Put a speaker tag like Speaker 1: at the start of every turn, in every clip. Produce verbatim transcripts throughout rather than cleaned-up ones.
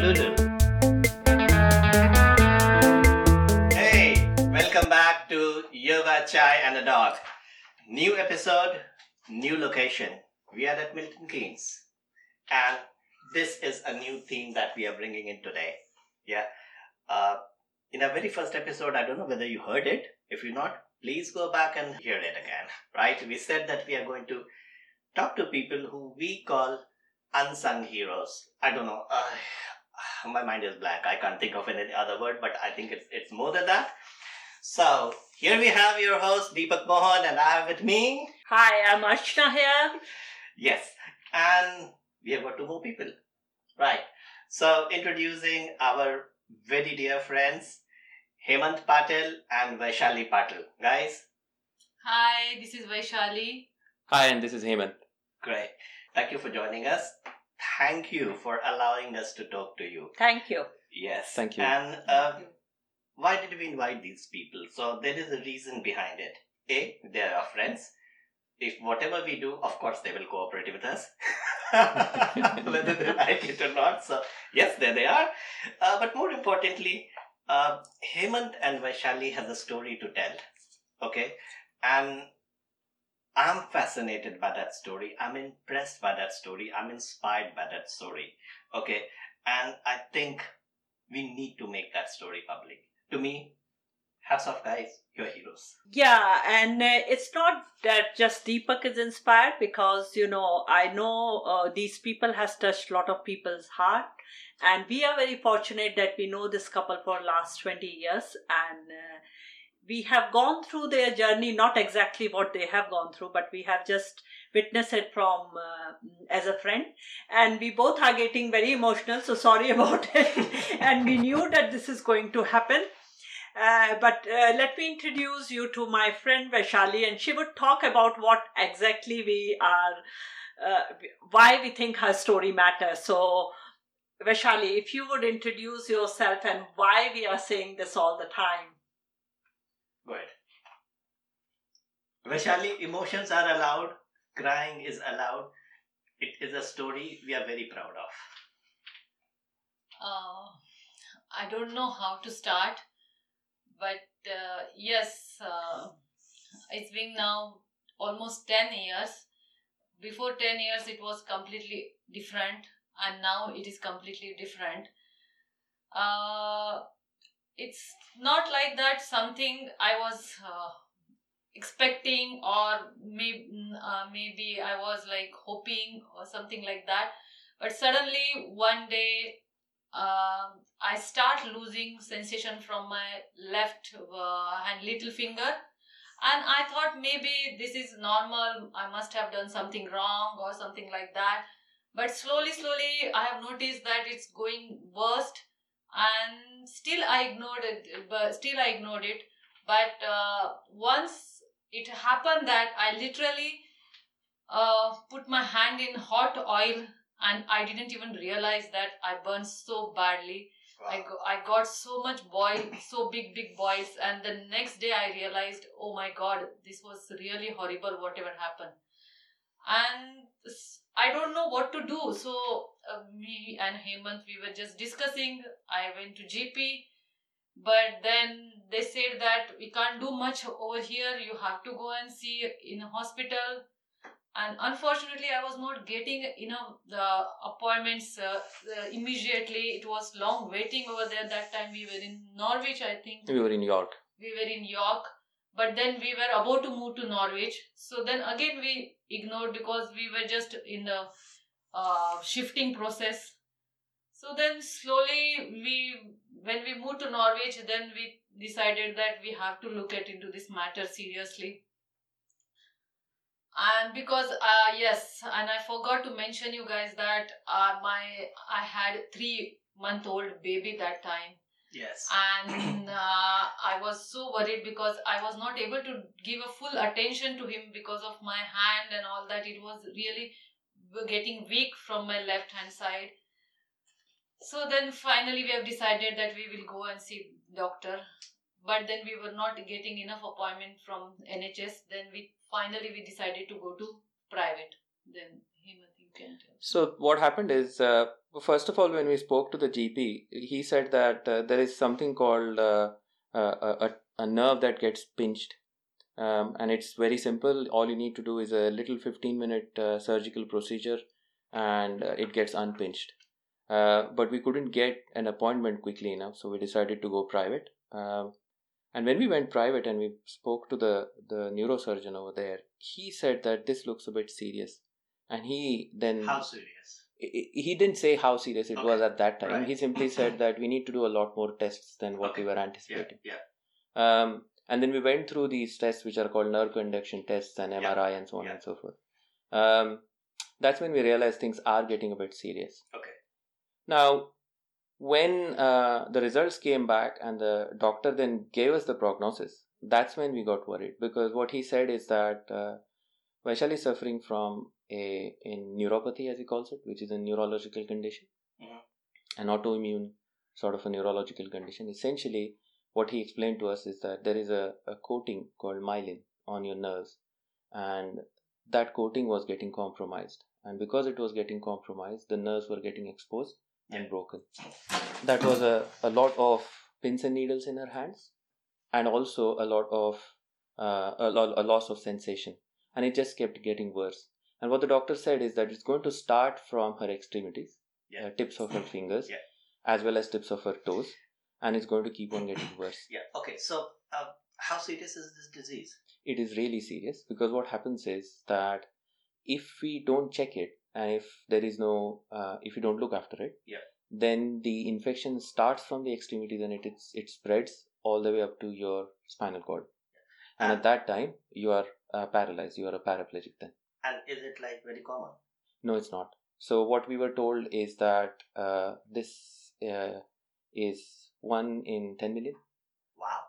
Speaker 1: Doodle. Hey, welcome back to Yoga, Chai and a Dog. New episode, new location. We are at Milton Keynes. And this is a new theme that we are bringing in today. Yeah. Uh, in our very first episode, I don't know whether you heard it. If you're not, please go back and hear it again. Right? We said that we are going to talk to people who we call unsung heroes. I don't know. Uh, my mind is blank. I can't think of any other word, but I think it's it's more than that. So here we have your host Deepak Mohan, and I have with me.
Speaker 2: Hi, I'm Archana here.
Speaker 1: Yes, and we have got two more people. Right. So introducing our very dear friends, Hemant Patel and Vaishali Patel. Guys.
Speaker 3: Hi, this is Vaishali.
Speaker 4: Hi, and this is Hemant.
Speaker 1: Great. Thank you for joining us. Thank you for allowing us to talk to you.
Speaker 2: Thank you.
Speaker 1: Yes.
Speaker 4: Thank you.
Speaker 1: And uh, why did we invite these people? So there is a reason behind it. A, they are our friends. If whatever we do, of course they will cooperate with us. Whether they like it or not. So yes, there they are. Uh, but more importantly, uh, Hemant and Vaishali has a story to tell. Okay? And I'm fascinated by that story. I'm impressed by that story. I'm inspired by that story. Okay? And I think we need to make that story public. To me, hats off, guys. You're heroes.
Speaker 2: Yeah, and uh, it's not that just Deepak is inspired because, you know, I know uh, these people has touched a lot of people's heart. And we are very fortunate that we know this couple for last twenty years. And uh, we have gone through their journey, not exactly what they have gone through, but we have just witnessed it from uh, as a friend. And we both are getting very emotional, so sorry about it. And we knew that this is going to happen. Uh, but uh, let me introduce you to my friend Vaishali, and she would talk about what exactly we are, uh, why we think her story matters. So, Vaishali, if you would introduce yourself and why we are saying this all the time.
Speaker 1: Go ahead. Vaishali, emotions are allowed. Crying is allowed. It is a story we are very proud of.
Speaker 3: Uh, I don't know how to start, but uh, yes, uh, it's been now almost ten years. Before ten years, it was completely different, and now it is completely different. Uh, it's not like that something I was uh, expecting, or maybe, uh, maybe I was like hoping or something like that. But suddenly one day, uh, I start losing sensation from my left uh, hand little finger. And I thought maybe this is normal. I must have done something wrong or something like that. But slowly, slowly, I have noticed that it's going worst. And still I ignored it, but still I ignored it. But uh, once it happened that I literally uh, put my hand in hot oil, and I didn't even realize that I burned so badly.
Speaker 1: Wow.
Speaker 3: I, go, I got so much boil, so big, big boils. And the next day I realized, oh my God, this was really horrible, whatever happened. And I don't know what to do. So uh, me and Hemant, we were just discussing. I went to G P, but then they said that we can't do much over here. You have to go and see in a hospital. And unfortunately, I was not getting enough the appointments uh, uh, immediately. It was long waiting over there. That time we were in Norwich, I think.
Speaker 4: We were in York.
Speaker 3: We were in York. But then we were about to move to Norwich. So then again we ignored because we were just in the uh, shifting process. So then slowly we, when we moved to Norwich, then we decided that we have to look at into this matter seriously. And because uh, yes, and I forgot to mention you guys that uh, my I had three month old baby that time.
Speaker 1: Yes.
Speaker 3: And uh, I was so worried because I was not able to give a full attention to him because of my hand and all that. It was really getting weak from my left hand side. So then finally we have decided that we will go and see doctor. But then we were not getting enough appointment from N H S. Then we finally we decided to go to private. Then Hemant, you You can tell.
Speaker 4: So what happened is, uh, first of all, when we spoke to the G P, he said that uh, there is something called uh, uh, a, a, a nerve that gets pinched. Um, and it's very simple. All you need to do is a little fifteen minute uh, surgical procedure and uh, it gets unpinched. Uh, but we couldn't get an appointment quickly enough, so we decided to go private. Um, and when we went private and we spoke to the, the neurosurgeon over there, he said that this looks a bit serious. And he then...
Speaker 1: How serious?
Speaker 4: He didn't say how serious it
Speaker 1: Okay.
Speaker 4: was at that time.
Speaker 1: Right.
Speaker 4: He simply said that we need to do a lot more tests than what
Speaker 1: Okay.
Speaker 4: we were
Speaker 1: Yeah,
Speaker 4: anticipating.
Speaker 1: yeah.
Speaker 4: Um, and then we went through these tests, which are called nerve conduction tests and M R I
Speaker 1: Yeah.
Speaker 4: and so on
Speaker 1: Yeah.
Speaker 4: and so forth. Um, that's when we realized things are getting a bit serious.
Speaker 1: Okay.
Speaker 4: Now, when uh, the results came back and the doctor then gave us the prognosis, that's when we got worried, because what he said is that uh, Vaishali is suffering from a, a neuropathy, as he calls it, which is a neurological condition,
Speaker 1: Mhm.
Speaker 4: an autoimmune sort of a neurological condition. Essentially, what he explained to us is that there is a, a coating called myelin on your nerves, and that coating was getting compromised. And because it was getting compromised, the nerves were getting exposed and
Speaker 1: Yeah.
Speaker 4: broken. That was a, a lot of pins and needles in her hands, and also a lot of uh, a, lo- a loss of sensation. And it just kept getting worse. And what the doctor said is that it's going to start from her extremities,
Speaker 1: Yeah.
Speaker 4: uh, tips of her fingers,
Speaker 1: Yeah.
Speaker 4: as well as tips of her toes, and it's going to keep on getting worse.
Speaker 1: Yeah. Okay. So, uh, how serious is this disease?
Speaker 4: It is really serious, because what happens is that if we don't check it, and if there is no, uh, if you don't look after it,
Speaker 1: Yeah.
Speaker 4: then the infection starts from the extremities and it it's, it spreads all the way up to your spinal cord. And at that time, you are uh, paralyzed. You are a paraplegic then.
Speaker 1: And is it like very common?
Speaker 4: No, it's not. So what we were told is that uh, this uh, is one in ten million.
Speaker 1: Wow.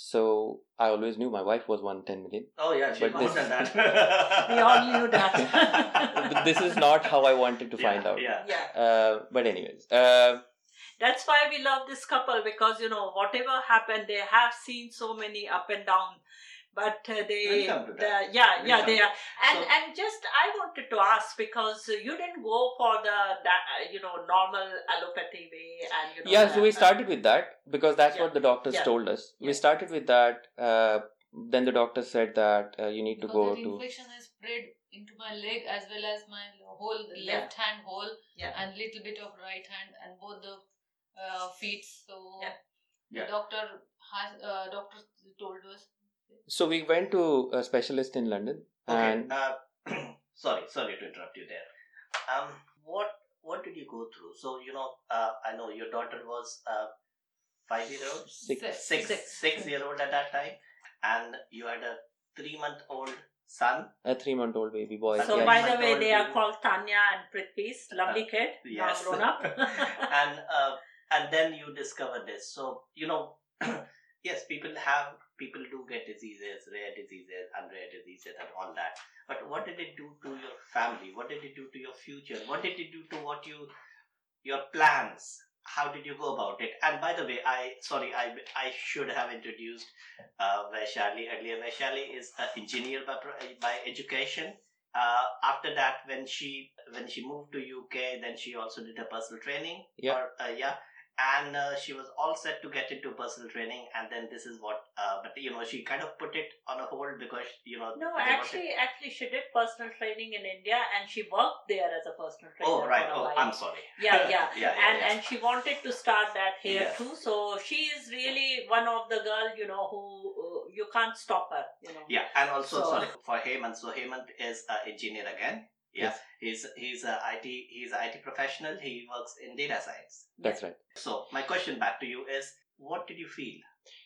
Speaker 4: So I always knew my wife was one in ten million.
Speaker 1: Oh yeah, she's
Speaker 4: But
Speaker 1: more
Speaker 4: this-
Speaker 1: than that.
Speaker 2: We all knew that.
Speaker 4: But this is not how I wanted to find
Speaker 1: Yeah,
Speaker 4: out.
Speaker 1: Yeah.
Speaker 2: Yeah.
Speaker 4: Uh, but anyways, uh,
Speaker 2: That's why we love this couple, because you know whatever happened, they have seen so many up and down, but uh, they,
Speaker 1: We'll come to
Speaker 2: the,
Speaker 1: that.
Speaker 2: yeah,
Speaker 1: We'll
Speaker 2: yeah,
Speaker 1: come
Speaker 2: they
Speaker 1: to
Speaker 2: are. And
Speaker 1: So-
Speaker 2: and just I wanted to ask, because you didn't go for the that, uh, you know normal allopathy way, and you know.
Speaker 4: yeah,
Speaker 2: the-
Speaker 4: so we started with that because that's
Speaker 2: Yeah.
Speaker 4: what the doctors
Speaker 2: Yeah.
Speaker 4: told us. We
Speaker 2: Yeah.
Speaker 4: started with that. Uh, then the doctor said that uh, you need to
Speaker 3: Because
Speaker 4: go
Speaker 3: that
Speaker 4: to.
Speaker 3: infection is spread into my leg as well as my whole
Speaker 2: Yeah.
Speaker 3: left hand whole
Speaker 2: Yeah.
Speaker 3: and little bit of right hand and both the uh, feet. So
Speaker 2: Yeah.
Speaker 3: the
Speaker 1: Yeah.
Speaker 3: doctor has uh, doctor told us.
Speaker 4: So we went to a specialist in London,
Speaker 1: Okay.
Speaker 4: and
Speaker 1: Uh, sorry, sorry to interrupt you there. Um, what what did you go through? So you know, uh, I know your daughter was uh, five year old,
Speaker 4: six.
Speaker 1: six
Speaker 2: Six.
Speaker 1: six year old at that time, and you had a three month old son.
Speaker 4: a three-month-old baby boy.
Speaker 2: So
Speaker 1: Yeah,
Speaker 2: by
Speaker 1: you
Speaker 2: the
Speaker 1: might
Speaker 2: way,
Speaker 1: all
Speaker 2: they are
Speaker 1: be-
Speaker 2: called Tanya and Prithvi's lovely kid,
Speaker 1: Yes.
Speaker 2: now grown up.
Speaker 1: and uh, and then you discover this. So you know, yes, people have people do get diseases, rare diseases, unrare diseases, and all that. But what did it do to your family? What did it do to your future? What did it do to what you your plans? How did you go about it? And by the way, I sorry, I I should have introduced uh, Vaishali earlier. Vaishali is an engineer by pro- by education. Uh, after that, when she when she moved to U K, then she also did her personal training.
Speaker 4: Yeah.
Speaker 1: Or, uh, yeah. And uh, she was all set to get into personal training, and then this is what. Uh, but you know, she kind of put it on a hold because you know.
Speaker 2: No,
Speaker 1: they wanted-
Speaker 2: actually, actually, she did personal training in India, and she worked there as a personal trainer.
Speaker 1: Oh right.
Speaker 2: For a
Speaker 1: Oh,
Speaker 2: while.
Speaker 1: I'm sorry.
Speaker 2: Yeah, yeah,
Speaker 1: yeah, yeah,
Speaker 2: and
Speaker 1: yeah.
Speaker 2: and she wanted to start that here
Speaker 1: Yeah.
Speaker 2: too. So she is really one of the girl, you know, who uh, you can't stop her. You know.
Speaker 1: Yeah, and also
Speaker 2: So-
Speaker 1: sorry for Hemant. So Hemant is an engineer again. Yeah,
Speaker 4: Yes.
Speaker 1: he's he's a I T he's an I T professional. He works in data science.
Speaker 4: That's right.
Speaker 1: So my question back to you is, what did you feel?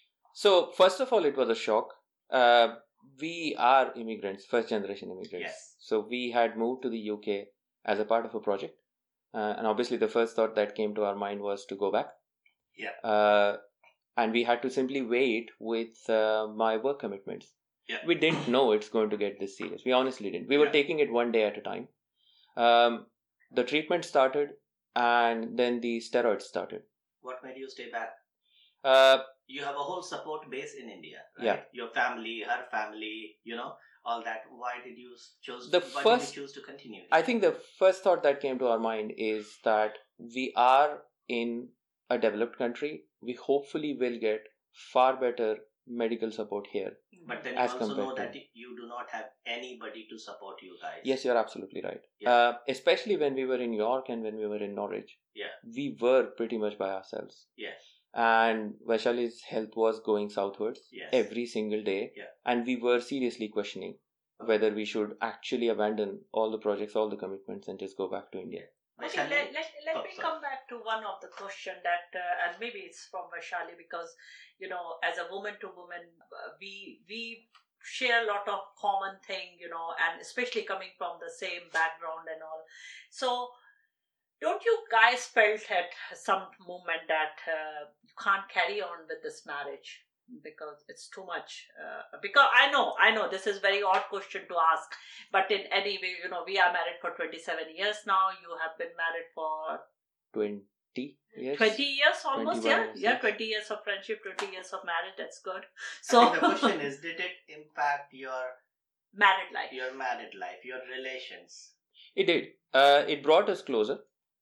Speaker 4: So first of all, it was a shock. Uh, we are immigrants, first generation immigrants.
Speaker 1: Yes.
Speaker 4: So we had moved to the U K as a part of a project, uh, and obviously the first thought that came to our mind was to go back.
Speaker 1: Yeah.
Speaker 4: Uh, and we had to simply wait with uh, my work commitments.
Speaker 1: Yeah.
Speaker 4: We didn't know it's going to get this serious. We honestly didn't. We were
Speaker 1: Yeah.
Speaker 4: taking it one day at a time. Um, the treatment started, and then the steroids started.
Speaker 1: What made you stay back?
Speaker 4: Uh,
Speaker 1: You have a whole support base in India, right?
Speaker 4: Yeah.
Speaker 1: Your family, her family, you know. all that, why did you choose?
Speaker 4: The
Speaker 1: why
Speaker 4: first-
Speaker 1: did you choose to continue?
Speaker 4: I think the first thought that came to our mind is that we are in a developed country. We hopefully will get far better medical support here.
Speaker 1: But then you
Speaker 4: as
Speaker 1: also know
Speaker 4: compared
Speaker 1: that you do not have anybody to support you guys.
Speaker 4: Yes, you're absolutely right.
Speaker 1: Yeah.
Speaker 4: Uh, especially when we were in York and when we were in Norwich.
Speaker 1: Yeah.
Speaker 4: We were pretty much by ourselves.
Speaker 1: Yes.
Speaker 4: And Vaishali's health was going southwards
Speaker 1: Yes.
Speaker 4: every single day.
Speaker 1: Yeah.
Speaker 4: And we were seriously questioning whether we should actually abandon all the projects, all the commitments, and just go back to India.
Speaker 2: Okay,
Speaker 1: Vaishali?
Speaker 2: let, let, let
Speaker 1: Oh,
Speaker 2: me
Speaker 1: sorry.
Speaker 2: come back to one of the question that, uh, and maybe it's from Vaishali, because, you know, as a woman to woman, uh, we we share a lot of common thing, you know, and especially coming from the same background and all. So, don't you guys felt at some moment that uh, you can't carry on with this marriage because it's too much? Uh, because I know, I know this is very odd question to ask, but in any way, you know, we are married for twenty-seven years now. You have been married for
Speaker 4: twenty years?
Speaker 2: twenty years almost, yeah,
Speaker 4: twenty-one years,
Speaker 2: yeah,
Speaker 4: yes.
Speaker 2: twenty years of friendship, twenty years of marriage. That's good.
Speaker 1: So
Speaker 2: So
Speaker 1: I think the question is, did it impact your
Speaker 2: married life.
Speaker 1: your married life, your relations?
Speaker 4: It did. Uh, it brought us closer.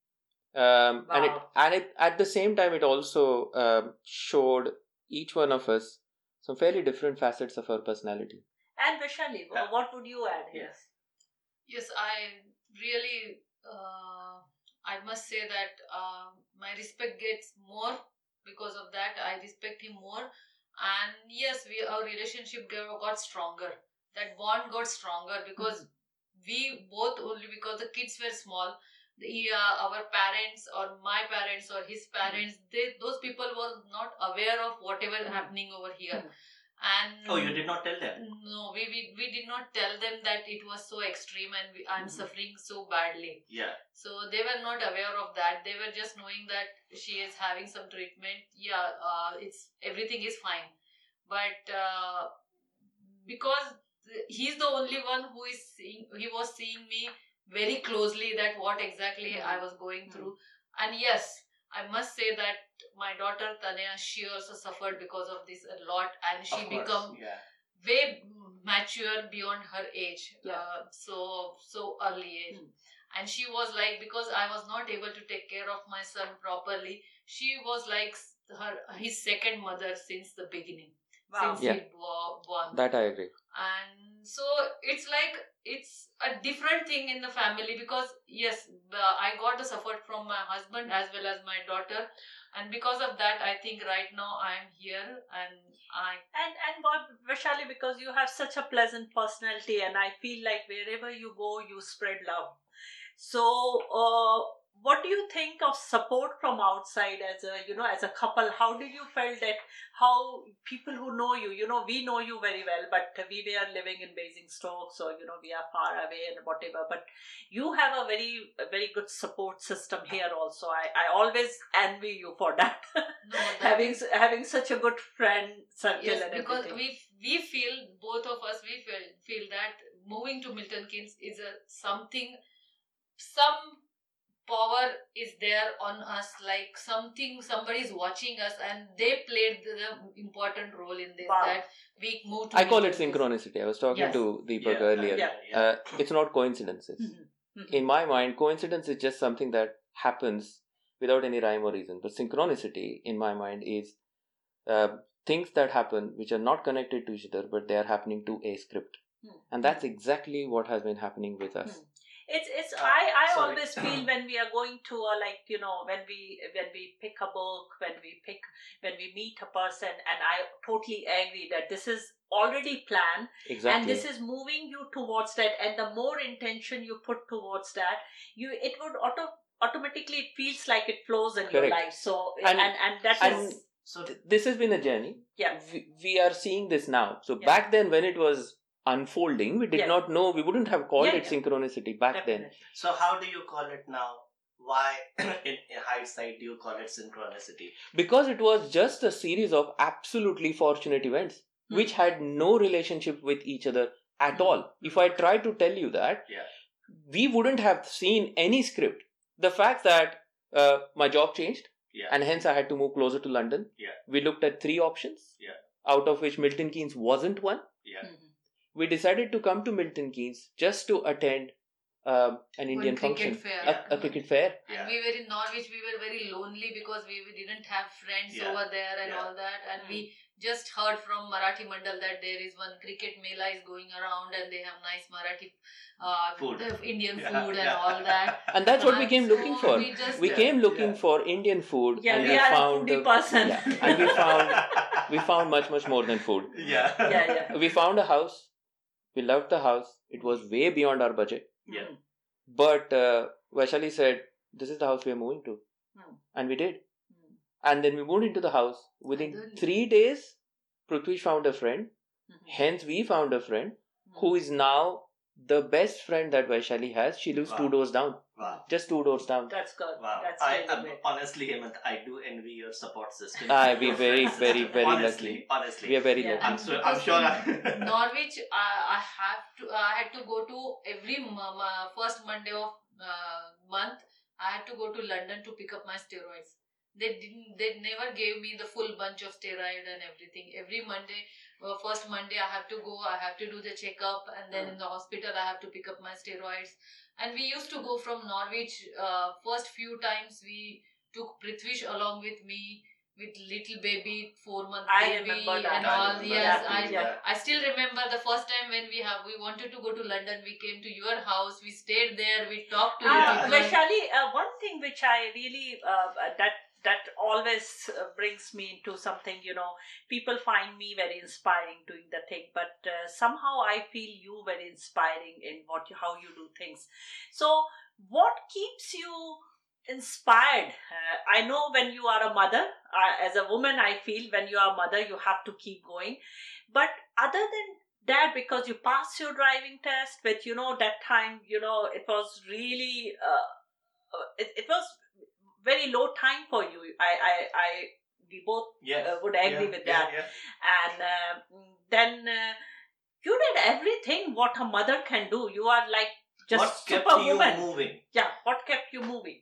Speaker 4: Um, and it
Speaker 2: Wow.
Speaker 4: and it at the same time it also um, showed each one of us some fairly different facets of our personality.
Speaker 2: And Vaishali,
Speaker 1: Yeah.
Speaker 2: what would you add here?
Speaker 1: Yes.
Speaker 3: Yes, I really, uh, I must say that uh, my respect gets more because of that. I respect him more, and yes, we our relationship got got stronger. That bond got stronger because we both, only because the kids were small. The, uh, our parents or my parents or his parents, they those people were not aware of whatever happening over here. And
Speaker 1: Oh, you did not tell them?
Speaker 3: no, we, we, we did not tell them that it was so extreme and we, I'm
Speaker 2: Mhm.
Speaker 3: suffering so badly.
Speaker 1: Yeah.
Speaker 3: So they were not aware of that. They were just knowing that she is having some treatment. Yeah, uh, it's everything is fine. But uh, because he's the only one who is seeing, he was seeing me very closely that what exactly
Speaker 2: Mhm.
Speaker 3: I was going through. And yes, I must say that my daughter Tanya, she also suffered because of this a lot, and she
Speaker 1: Of course,
Speaker 3: become
Speaker 1: yeah.
Speaker 3: way mature beyond her age.
Speaker 2: Yeah.
Speaker 3: Uh, so so early age.
Speaker 2: Hmm.
Speaker 3: And she was like, because I was not able to take care of my son properly, she was like s- her his second mother since the beginning,
Speaker 2: Wow.
Speaker 3: since
Speaker 4: Yeah.
Speaker 3: he was born.
Speaker 4: That I agree.
Speaker 3: And so it's like it's a different thing in the family, because yes, uh, I got the support from my husband as well as my daughter, and because of that I think right now I am here, and I
Speaker 2: And and Bob, Vaishali, because you have such a pleasant personality, and I feel like wherever you go, you spread love. So, uh, what do you think of support from outside as a, you know, as a couple? How did you felt that, how people who know you, you know, we know you very well, but we were living in Basingstoke, so, you know, we are far away and whatever, but you have a very, a very good support system here also. I, I always envy you for that.
Speaker 3: know that
Speaker 2: having having such a good friend circle
Speaker 3: yes,
Speaker 2: and
Speaker 3: because
Speaker 2: everything.
Speaker 3: we we feel, both of us, we feel feel that moving to Milton Keynes is a something, some power is there on us, like something, somebody is watching us, and they played the, the important role in this.
Speaker 2: Wow.
Speaker 3: That we moved. To
Speaker 4: I call it
Speaker 3: Milton Keynes.
Speaker 4: synchronicity. I was talking
Speaker 2: Yes.
Speaker 4: to Deepak
Speaker 1: Yeah,
Speaker 4: earlier.
Speaker 1: yeah, yeah.
Speaker 4: Uh, it's not coincidences.
Speaker 2: Mhm. Mhm.
Speaker 4: In my mind, coincidence is just something that happens without any rhyme or reason. But synchronicity, in my mind, is uh, things that happen which are not connected to each other, but they are happening to a script.
Speaker 2: Hmm.
Speaker 4: And that's exactly what has been happening with us.
Speaker 2: Hmm. It's it's
Speaker 1: Uh,
Speaker 2: I, I
Speaker 1: sorry.
Speaker 2: always feel when we are going to a, like, you know, when we when we pick a book, when we pick when we meet a person, and I totally agree that this is already planned,
Speaker 4: Exactly.
Speaker 2: and this is moving you towards that, and the more intention you put towards that, you it would auto automatically, it feels like it flows in your
Speaker 4: Correct.
Speaker 2: life. So
Speaker 4: And-
Speaker 2: and and, that
Speaker 4: and-
Speaker 2: is
Speaker 1: So
Speaker 4: Th- this has been a journey.
Speaker 2: yeah.
Speaker 4: We, we are seeing this now. So
Speaker 2: Yeah.
Speaker 4: back then, when it was unfolding, we did
Speaker 2: Yeah.
Speaker 4: not know, we wouldn't have called
Speaker 2: Yeah,
Speaker 4: it
Speaker 2: yeah.
Speaker 4: synchronicity back then.
Speaker 2: Definitely.
Speaker 1: so how do you call it now? Why, in, in hindsight, do you call it synchronicity?
Speaker 4: Because it was just a series of absolutely fortunate events
Speaker 2: Hmm.
Speaker 4: which had no relationship with each other at
Speaker 2: Hmm.
Speaker 4: all. If I try to tell you that,
Speaker 1: Yeah.
Speaker 4: we wouldn't have seen any script. The fact that uh, my job changed,
Speaker 1: Yeah.
Speaker 4: and hence I had to move closer to London.
Speaker 1: Yeah.
Speaker 4: We looked at three options,
Speaker 1: Yeah.
Speaker 4: out of which Milton Keynes wasn't one.
Speaker 1: Yeah.
Speaker 2: Mhm.
Speaker 4: we decided to come to Milton Keynes just to attend um, an Indian
Speaker 3: One cricket
Speaker 4: function,
Speaker 3: fair.
Speaker 4: a, a cricket fair.
Speaker 1: Yeah.
Speaker 3: And we were in Norwich, we were very lonely because we, we didn't have friends
Speaker 1: Yeah.
Speaker 3: over there and
Speaker 1: Yeah.
Speaker 3: all that. And
Speaker 2: Mm.
Speaker 3: we just heard from Marathi Mandal that there is one cricket mela is going around and they have nice Marathi uh,
Speaker 1: Food.
Speaker 3: the Indian
Speaker 1: Yeah,
Speaker 3: food and
Speaker 1: yeah.
Speaker 3: all that.
Speaker 4: And that's what we
Speaker 3: And
Speaker 4: came
Speaker 3: so
Speaker 4: looking for.
Speaker 3: We, just,
Speaker 4: We
Speaker 3: uh,
Speaker 4: came looking
Speaker 1: Yeah.
Speaker 4: for Indian food,
Speaker 2: Yeah,
Speaker 4: and
Speaker 2: we
Speaker 4: we
Speaker 2: are a
Speaker 4: found
Speaker 2: foodie
Speaker 4: uh,
Speaker 2: person.
Speaker 4: yeah, and we found we found much much more than food.
Speaker 1: Yeah.
Speaker 2: Yeah, yeah.
Speaker 4: We found a house. We loved the house. It was way beyond our budget.
Speaker 1: Yeah.
Speaker 2: Mm.
Speaker 4: But uh, Vaishali said, "This is the house we are moving to,"
Speaker 2: Mm.
Speaker 4: and we did.
Speaker 2: Mm.
Speaker 4: And then we moved into the house. Within
Speaker 3: And then-
Speaker 4: three days, Prithvish found a friend.
Speaker 2: Mhm.
Speaker 4: Hence, we found a friend
Speaker 2: Mm.
Speaker 4: who is now the best friend that Vaishali has. She lives
Speaker 1: Wow.
Speaker 4: two doors down,
Speaker 1: Wow.
Speaker 4: just two doors down.
Speaker 2: That's good.
Speaker 1: Wow.
Speaker 2: That's
Speaker 1: I,
Speaker 2: really
Speaker 1: I'm,
Speaker 2: great.
Speaker 1: honestly, Hemant, I do envy your support system.
Speaker 4: Ah, we
Speaker 1: Your
Speaker 4: very,
Speaker 1: friend
Speaker 4: very,
Speaker 1: system.
Speaker 4: very
Speaker 1: honestly,
Speaker 4: lucky.
Speaker 1: Honestly,
Speaker 4: We are very
Speaker 2: Yeah.
Speaker 4: lucky.
Speaker 1: I'm sure. I'm
Speaker 3: Because
Speaker 1: sure.
Speaker 3: in
Speaker 1: I,
Speaker 3: Norwich, I, I have to. I had to go to every m- m- first Monday of uh, month. I had to go to London to pick up my steroids. They didn't. They never gave me the full bunch of steroid and everything. Every Monday, uh, first Monday, I have to go. I have to do the checkup, and then in the hospital, I have to pick up my steroids. And we used to go from Norwich. Uh, first few times, we took Prithvish along with me. With little baby, four month
Speaker 2: I
Speaker 3: baby
Speaker 2: remember that.
Speaker 3: and
Speaker 1: I
Speaker 3: all.
Speaker 1: remember
Speaker 3: Yes,
Speaker 1: that
Speaker 3: I
Speaker 1: too, yeah.
Speaker 3: I still remember the first time when we have we wanted to go to London. We came to your house. We stayed there. We talked to
Speaker 2: Uh,
Speaker 1: Yeah.
Speaker 3: you.
Speaker 2: Vaishali, uh, one thing which I really uh, that that always uh, brings me into something, you know, people find me very inspiring doing the thing, but uh, somehow I feel you very inspiring in what you, how you do things. So, what keeps you inspired? Uh, I know when you are a mother, uh, as a woman, I feel when you are a mother, you have to keep going. But other than that, because you passed your driving test, but you know, that time, you know, it was really, uh, uh, it, it was very low time for you. I, I, I we both
Speaker 1: yes.
Speaker 2: uh, would agree
Speaker 1: Yeah,
Speaker 2: with
Speaker 1: yeah,
Speaker 2: that.
Speaker 1: yeah.
Speaker 2: And uh, then uh, you did everything what a mother can do. You are like just
Speaker 1: What kept you
Speaker 2: superwoman.
Speaker 1: moving?
Speaker 2: Yeah, what kept you moving?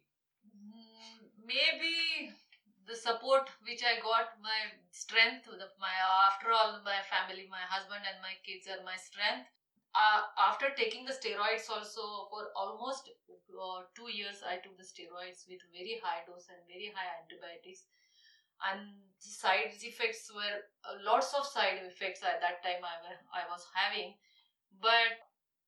Speaker 3: Mm, Maybe the support which I got, my strength, the, my after all, my family, my husband and my kids are my strength. Uh, after taking the steroids also for almost uh, two years, I took the steroids with very high dose and very high antibiotics. And the side effects were uh, lots of side effects at that time I, were, I was having. But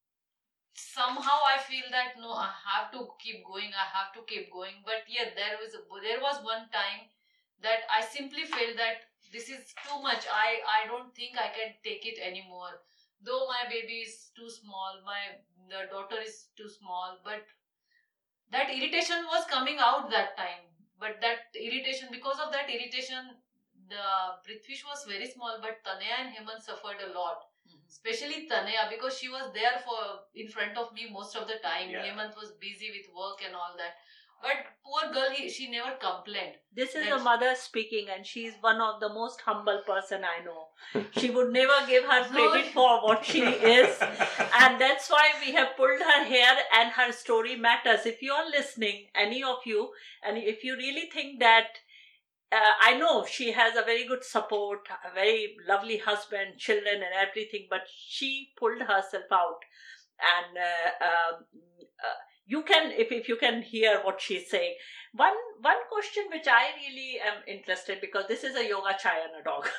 Speaker 3: somehow I feel that no, I have to keep going, I have to keep going. But yeah, there was a, there was one time that I simply felt that this is too much. I, I don't think I can take it anymore. Though my baby is too small, my the daughter is too small, but that irritation was coming out that time. But that irritation, because of that irritation, the Prithvish was very small, but Tanaya and Hemant suffered a lot. Especially Tanaya, because she was there for in front of me most of the time.
Speaker 1: Yeah.
Speaker 3: Hemant was busy with work and all that. But poor girl, he, she never complained.
Speaker 2: This is a
Speaker 3: That's-
Speaker 2: mother speaking, and she is one of the most humble person I know. She would never give her credit for what she is, and that's why we have pulled her here, and her story matters. If you are listening, any of you, and if you really think that, uh, I know she has a very good support, a very lovely husband, children, and everything, but she pulled herself out, and uh, um, uh, you can, if, if you can hear what she's saying. One one question which I really am interested, because this is a yoga chai and a dog.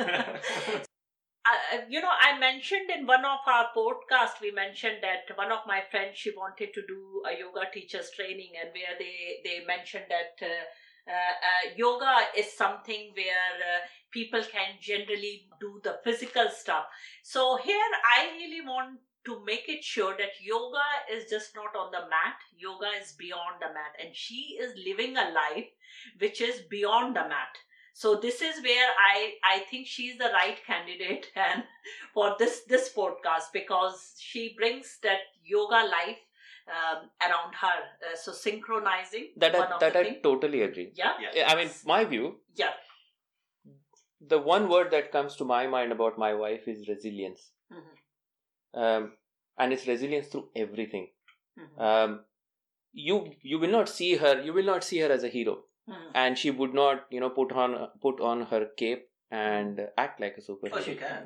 Speaker 2: Uh, you know, I mentioned in one of our podcasts, we mentioned that one of my friends, she wanted to do a yoga teacher's training, and where they, they mentioned that uh, uh, uh, yoga is something where uh, people can generally do the physical stuff. So here I really want to make it sure that yoga is just not on the mat. Yoga is beyond the mat, and she is living a life which is beyond the mat. So this is where I, I think she's the right candidate and for this, this podcast, because she brings that yoga life um, around her. Uh, so synchronizing.
Speaker 4: That
Speaker 2: one
Speaker 4: I,
Speaker 2: of
Speaker 4: that
Speaker 2: the
Speaker 4: I
Speaker 2: thing.
Speaker 4: totally agree.
Speaker 2: Yeah.
Speaker 1: Yeah.
Speaker 4: I mean, my view,
Speaker 2: Yeah.
Speaker 4: the one word that comes to my mind about my wife is resilience.
Speaker 2: Mm-hmm.
Speaker 4: Um, and it's resilience through everything.
Speaker 2: Mm-hmm.
Speaker 4: Um, you you will not see her. You will not see her as a hero,
Speaker 2: Mm-hmm.
Speaker 4: and she would not, you know, put on put on her cape and act like a superhero.
Speaker 1: Oh, she can.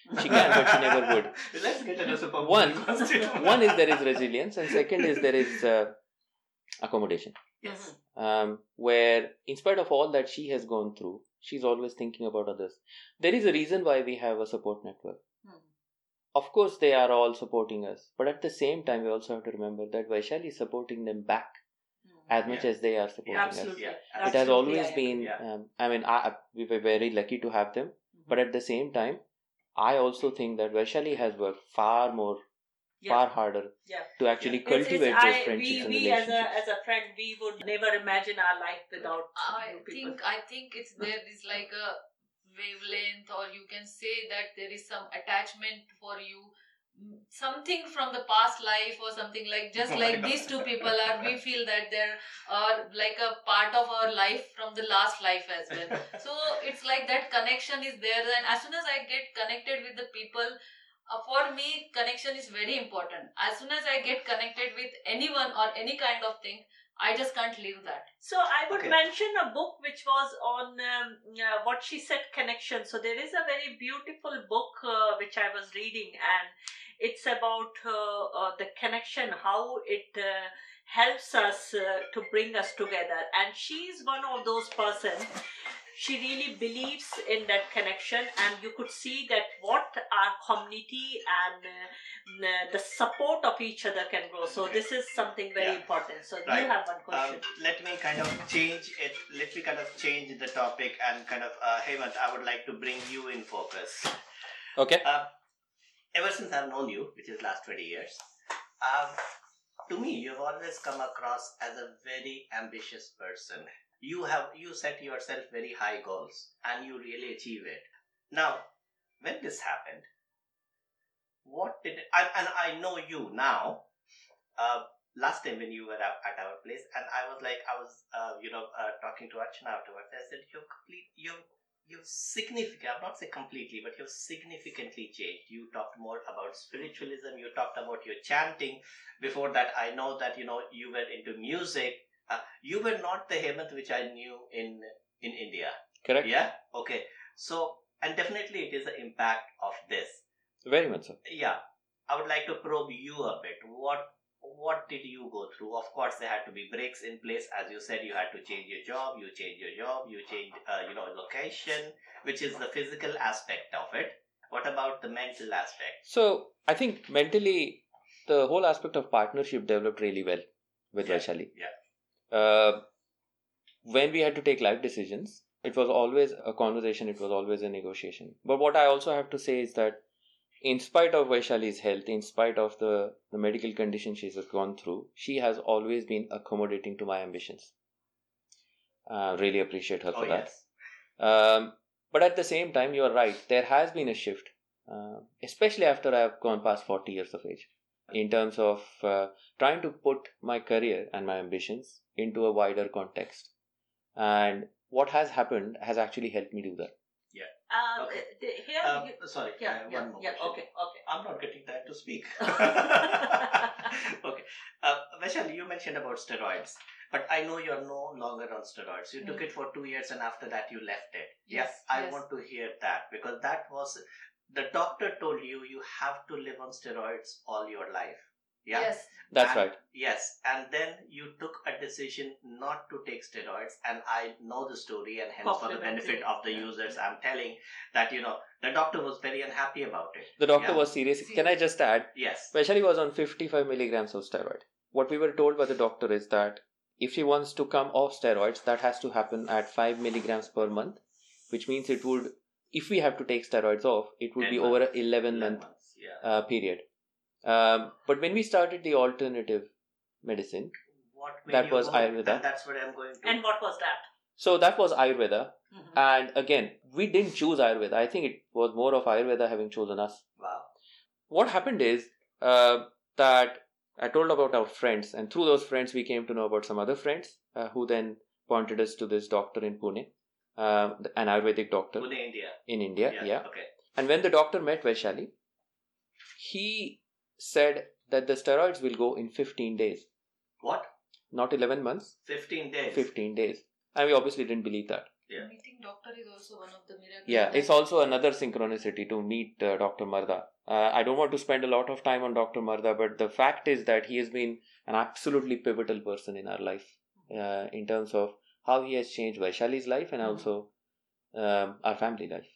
Speaker 4: She can, but she never would.
Speaker 1: Let's get into super
Speaker 4: One,
Speaker 1: first.
Speaker 4: one is there is resilience, and second is there is uh, accommodation.
Speaker 1: Yes.
Speaker 4: Um, where in spite of all that she has gone through, she's always thinking about others. There is a reason why we have a support network.
Speaker 2: Mhm.
Speaker 4: Of course, they are all supporting us, but at the same time, we also have to remember that Vaishali is supporting them back as much
Speaker 1: Yeah.
Speaker 4: as they are supporting us.
Speaker 2: Absolutely.
Speaker 1: Yeah.
Speaker 4: It has
Speaker 2: Absolutely,
Speaker 4: always
Speaker 2: I agree.
Speaker 4: been.
Speaker 1: Yeah.
Speaker 4: Um, I mean, I, I- we were very lucky to have them, but at the same time, I also think that Vaishali has worked far more,
Speaker 2: Yeah.
Speaker 4: far harder
Speaker 2: Yeah.
Speaker 4: to actually
Speaker 2: It's- it's-
Speaker 4: cultivate
Speaker 2: I-
Speaker 4: those friendships
Speaker 2: we,
Speaker 4: and
Speaker 2: we as a
Speaker 4: relationships.
Speaker 2: as a friend, we would never imagine our life without
Speaker 3: I
Speaker 2: you people.
Speaker 3: think I think it's there is like a wavelength, or you can say that there is some attachment for you, Mm, something from the past life or something, like just
Speaker 1: Oh my
Speaker 3: like
Speaker 1: God.
Speaker 3: these two people are. We feel that they're are like a part of our life from the last life as well. So it's like that connection is there, and as soon as I get connected with the people, uh, for me connection is very important. As soon as I get connected with anyone or any kind of thing, I just can't leave that.
Speaker 2: So I would
Speaker 1: Okay.
Speaker 2: mention a book which was on um, uh, what she said, connection. So there is a very beautiful book uh, which I was reading, and it's about uh, uh, the connection, how it uh, helps us uh, to bring us together. And she's one of those persons. She really believes in that connection, and you could see that what our community and uh, n- the support of each other can grow. So this is something very
Speaker 1: Yeah.
Speaker 2: important. So
Speaker 1: Right.
Speaker 2: you have one
Speaker 1: Um,
Speaker 2: question.
Speaker 1: let me kind of change it. Let me kind of change the topic and kind of, uh, Hemant, I would like to bring you in focus.
Speaker 4: Okay.
Speaker 1: Uh, ever since I've known you, which is last twenty years, um, to me, you've always come across as a very ambitious person. You have you set yourself very high goals, and you really achieve it. Now, when this happened, what did it, and, and I know you now. Uh, last time when you were at, at our place, and I was like, I was, uh, you know, uh, talking to Archana afterwards. I said, you're complete, you're, you've significant, I'll not say completely, but you've significantly changed. You talked more about spiritualism. You talked about your chanting. Before that, I know that, you know, you were into music. Uh, you were not the Hemant which I knew in in India.
Speaker 4: Correct.
Speaker 1: Yeah. Okay. So, and definitely it is the impact of this.
Speaker 4: Very much so.
Speaker 1: Yeah, I would like to probe you a bit. What what did you go through? Of course, there had to be breaks in place. As you said, you had to change your job. You changed your job. You changed, uh, you know, location, which is the physical aspect of it. What about the mental aspect?
Speaker 4: So I think mentally, the whole aspect of partnership developed really well with
Speaker 1: Yeah,
Speaker 4: Vaishali.
Speaker 1: yeah.
Speaker 4: Uh, when we had to take life decisions, it was always a conversation. It was always a negotiation. But what I also have to say is that, in spite of Vaishali's health, in spite of the, the medical condition she has gone through, she has always been accommodating to my ambitions. Uh, really appreciate her
Speaker 1: Oh
Speaker 4: for that.
Speaker 1: yes.
Speaker 4: Um, but at the same time, you are right. There has been a shift, uh, especially after I have gone past forty years of age, in terms of uh, trying to put my career and my ambitions into a wider context. And what has happened has actually helped me do that.
Speaker 2: Um,
Speaker 1: Okay.
Speaker 2: uh, the- Here,
Speaker 1: Um,
Speaker 2: you,
Speaker 1: sorry.
Speaker 2: yeah,
Speaker 1: uh,
Speaker 2: yeah,
Speaker 1: one more
Speaker 2: yeah.
Speaker 1: question.
Speaker 2: Okay, okay.
Speaker 1: I'm not getting time to speak. Okay. Uh, Vaishali, you mentioned about steroids, but I know you're no longer on steroids. You took
Speaker 3: Mm.
Speaker 1: it for two years and after that you left it.
Speaker 3: Yes,
Speaker 1: I
Speaker 3: yes.
Speaker 1: want to hear that because that was, the doctor told you you have to live on steroids all your life. Yeah.
Speaker 3: Yes.
Speaker 4: That's
Speaker 1: And-
Speaker 4: right.
Speaker 1: Yes, and then you took a decision not to take steroids, and I know the story, and hence for the
Speaker 2: Complementary.
Speaker 1: benefit of the
Speaker 2: Yeah.
Speaker 1: users, I'm telling that, you know, the doctor was very unhappy about it.
Speaker 4: The doctor
Speaker 1: Yeah.
Speaker 4: was serious. Can I just add?
Speaker 1: Yes.
Speaker 4: Vaishali was on fifty-five milligrams of steroid. What we were told by the doctor is that if she wants to come off steroids, that has to happen at five milligrams per month, which means it would, if we have to take steroids off, it would
Speaker 1: ten
Speaker 4: be
Speaker 1: months.
Speaker 4: over an eleven
Speaker 1: eleven
Speaker 4: month
Speaker 1: months, yeah.
Speaker 4: uh, period. Um, but when we started the alternative medicine,
Speaker 1: What made
Speaker 4: that
Speaker 1: you
Speaker 4: was
Speaker 1: go?
Speaker 4: Ayurveda.
Speaker 1: And that's what I'm going to.
Speaker 2: And what was that?
Speaker 4: so that was Ayurveda.
Speaker 2: Mhm.
Speaker 4: And again, we didn't choose Ayurveda. I think it was more of Ayurveda having chosen us.
Speaker 1: Wow.
Speaker 4: What happened is uh, that I told about our friends, and through those friends, we came to know about some other friends uh, who then pointed us to this doctor in Pune, uh, an Ayurvedic doctor
Speaker 1: Pune, India.
Speaker 4: in India. Yeah.
Speaker 1: Okay.
Speaker 4: And when the doctor met Vaishali, he said that the steroids will go in fifteen days,
Speaker 1: What?
Speaker 4: not eleven months,
Speaker 1: fifteen days.
Speaker 4: fifteen days. And we obviously didn't believe that.
Speaker 1: Yeah.
Speaker 3: Meeting doctor is also one of the miracles.
Speaker 4: Yeah,
Speaker 3: that-
Speaker 4: it's also another synchronicity to meet uh, Doctor Marda. Uh, I don't want to spend a lot of time on Doctor Marda, but the fact is that he has been an absolutely pivotal person in our life uh, in terms of how he has changed Vaishali's life and also um, our family life.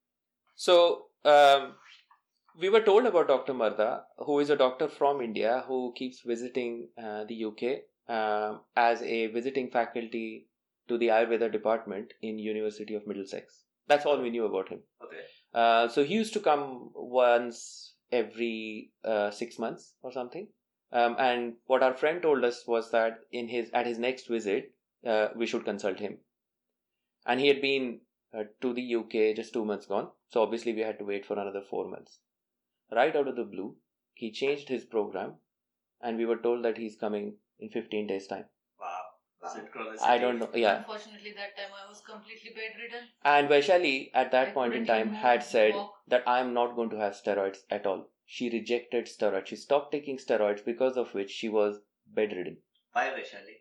Speaker 4: So, um, we were told about Doctor Marda, who is a doctor from India who keeps visiting uh, the U K um, as a visiting faculty to the Ayurveda department in University of Middlesex. That's all we knew about him.
Speaker 1: Okay.
Speaker 4: Uh, so he used to come once every uh, six months or something. Um, and what our friend told us was that in his at his next visit, uh, we should consult him. And he had been uh, to the U K just two months gone. So obviously we had to wait for another four months. Right out of the blue, he changed his program, and we were told that he's coming in fifteen days' time.
Speaker 1: Wow. Synchronicity.
Speaker 4: I don't know. Yeah.
Speaker 3: Unfortunately, that time I was completely bedridden.
Speaker 4: And Vaishali at that
Speaker 3: I
Speaker 4: point in
Speaker 3: couldn't
Speaker 4: time
Speaker 3: even
Speaker 4: had
Speaker 3: move,
Speaker 4: said
Speaker 3: walk.
Speaker 4: that I am not going to have steroids at all. She rejected steroids. She stopped taking steroids, because of which she was bedridden.
Speaker 1: Why, Vaishali?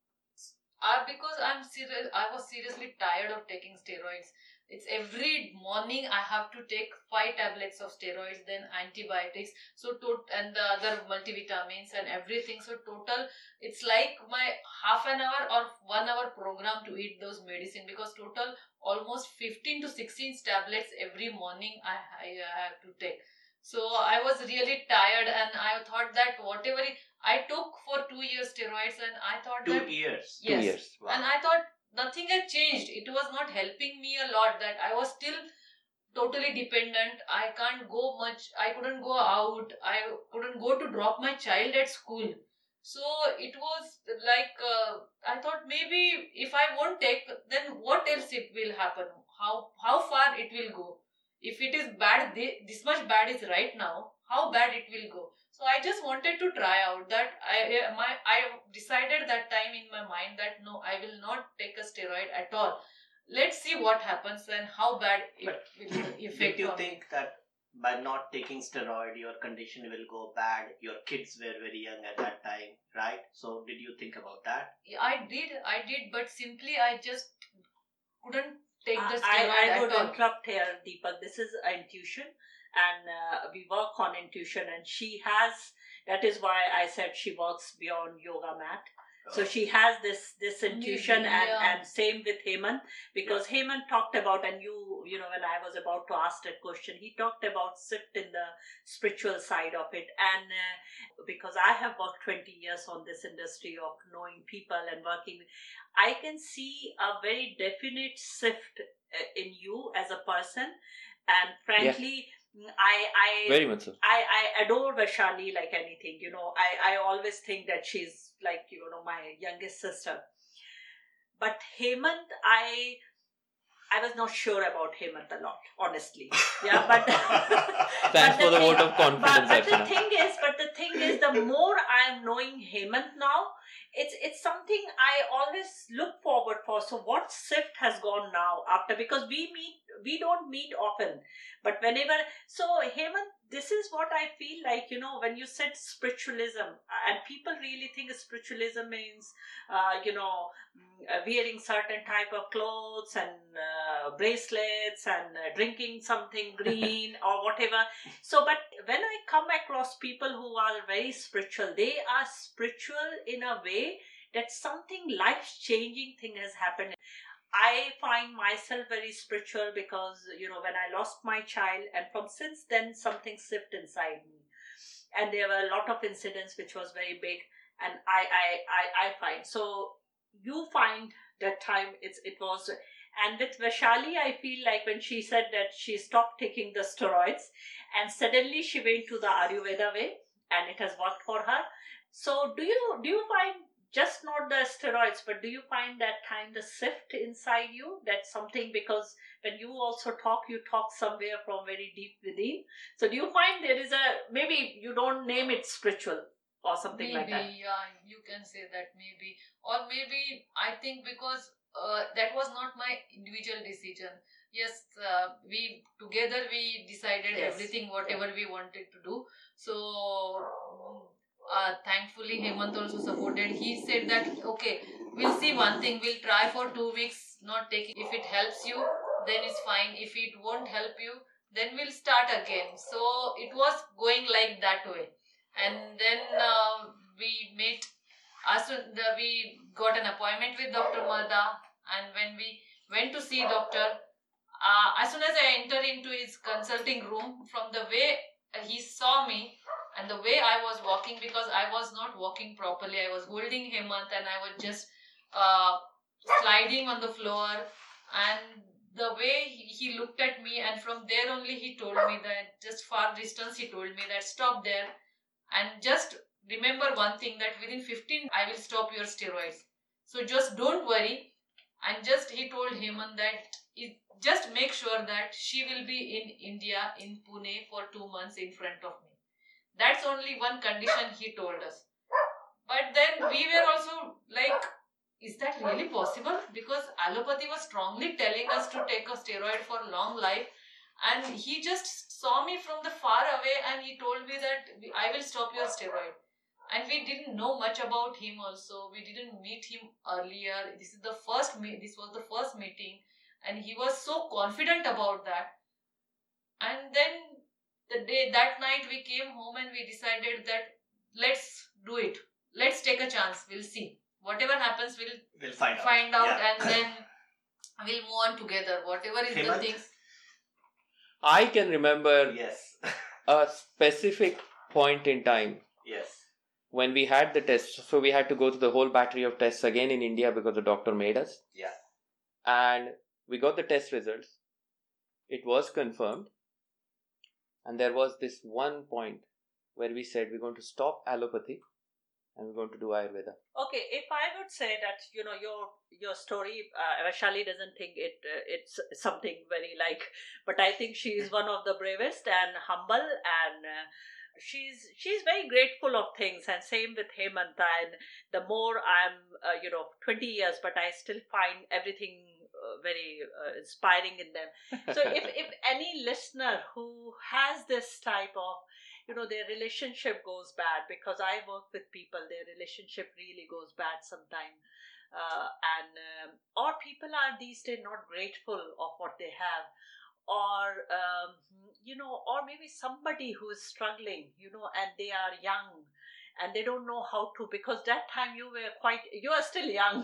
Speaker 3: Uh, because I'm serious, I was seriously tired of taking steroids. It's every morning I have to take five tablets of steroids, then antibiotics, so to, and the other multivitamins and everything. So total, it's like my half an hour or one hour program to eat those medicine, because total almost fifteen to sixteen tablets every morning I, I, I have to take. So I was really tired, and I thought that whatever it, I took for two years steroids, and I thought
Speaker 1: Two
Speaker 3: that
Speaker 1: years.
Speaker 4: Two
Speaker 3: yes,
Speaker 4: years.
Speaker 1: Wow.
Speaker 3: and I thought nothing had changed. It was not helping me a lot, that I was still totally dependent. I can't go much. I couldn't go out. I couldn't go to drop my child at school. So it was like, uh, I thought maybe if I won't take, then what else it will happen? How, how far it will go? If it is bad, this much bad is right now, how bad it will go? So I just wanted to try out that. I my I decided that time in my mind that no, I will not take a steroid at all. Let's see what happens and how bad it
Speaker 1: But
Speaker 3: will affect.
Speaker 1: Did you
Speaker 3: on me.
Speaker 1: think that by not taking steroid, your condition will go bad? Your kids were very young at that time, right? So did you think about that?
Speaker 3: I did, I did, but simply I just couldn't take the
Speaker 2: I,
Speaker 3: steroid
Speaker 2: I would
Speaker 3: at all.
Speaker 2: interrupt here, Deepak. This is intuition, and uh, we work on intuition, and she has. That is why I said she works beyond yoga mat. So she has this this intuition,
Speaker 3: Maybe,
Speaker 2: and
Speaker 3: yeah.
Speaker 2: and same with Hemant, because Hemant talked about, and you you know when I was about to ask that question, he talked about shift in the spiritual side of it, and uh, because I have worked twenty years on this industry of knowing people and working, I can see a very definite shift uh, in you as a person, and frankly. I I
Speaker 4: Very much so.
Speaker 2: I, I adore Vaishali like anything. You know, I, I always think that she's like, you know, my youngest sister. But Hemant, I I was not sure about Hemant a lot, honestly. Yeah, but
Speaker 4: Thanks
Speaker 2: but
Speaker 4: for the
Speaker 2: thing-
Speaker 4: vote of confidence,
Speaker 2: But, but the
Speaker 4: Archana.
Speaker 2: thing is, but the thing is, the more I am knowing Hemant now, it's it's something I always look forward for. So what shift has gone now after, because we meet we don't meet often, but whenever, so Hemant, this is what I feel like, you know, when you said spiritualism, and people really think spiritualism means uh, you know mm, uh, wearing certain type of clothes and uh, bracelets and uh, drinking something green or whatever. So but when I come across people who are very spiritual, they are spiritual in a way that something life-changing thing has happened. I find myself very spiritual because, you know, when I lost my child, and from since then something shifted inside me, and there were a lot of incidents which was very big, and I I I, I find, so you find that time it's it was. And with Vaishali, I feel like when she said that she stopped taking the steroids, and suddenly she went to the Ayurveda way, and it has worked for her. So do you do you find just not the steroids, but do you find that kind of shift inside you? That's something, because when you also talk, you talk somewhere from very deep within. So do you find there is a, maybe you don't name it spiritual or something
Speaker 3: Maybe,
Speaker 2: like that?
Speaker 3: yeah, you can say that maybe. Or maybe I think because uh, that was not my individual decision. Yes, uh, we together we decided
Speaker 2: Yes.
Speaker 3: everything, whatever we wanted to do. So uh, thankfully Hemant also supported. He said that okay, we'll see one thing, we'll try for two weeks. not taking. If it helps you, then it's fine. If it won't help you, then we'll start again. So it was going like that way. And then uh, we met, as soon the, we got an appointment with Doctor Mada, and when we went to see doctor, uh, as soon as I entered into his consulting room, from the way he saw me and the way I was walking, because I was not walking properly, I was holding Hemant and I was just uh, sliding on the floor, and the way he looked at me, and from there only he told me that, just far distance he told me that stop there and just remember one thing, that within fifteen I will stop your steroids, so just don't worry. And just he told Hemant that it, just make sure that she will be in India, in Pune for two months in front of me. That's only one condition he told us. But then we were also like, is that really possible? Because allopathy was strongly telling us to take a steroid for long life, and he just saw me from the far away and he told me that I will stop your steroid. And we didn't know much about him also. We didn't meet him earlier. This is the first me- this was the first meeting, and he was so confident about that. And then the day that night we came home and we decided that let's do it. Let's take a chance. We'll see. Whatever happens, we'll
Speaker 1: We'll find out.
Speaker 3: find out,
Speaker 1: Yeah.
Speaker 3: and then we'll move on together. Whatever is
Speaker 1: Hemant?
Speaker 3: the things.
Speaker 4: I can remember
Speaker 1: Yes.
Speaker 4: a specific point in time
Speaker 1: Yes.
Speaker 4: when we had the test. So we had to go through the whole battery of tests again in India because the doctor made us.
Speaker 1: Yeah.
Speaker 4: And we got the test results. It was confirmed. And there was this one point where we said we're going to stop allopathy and we're going to do Ayurveda.
Speaker 2: Okay, if I would say that, you know, your your story, uh, Vaishali doesn't think it uh, it's something very like, but I think she is one of the bravest and humble, and uh, she's she's very grateful of things. And same with Hemant. And the more I'm, uh, you know, twenty years, but I still find everything uh, very uh, inspiring in them. So if if any listener who has this type of, you know, their relationship goes bad, because I work with people, their relationship really goes bad sometime, uh, and um, or people are these days not grateful of what they have, or um, you know, or maybe somebody who is struggling, you know, and they are young and they don't know how to, because that time you were quite, you are still young,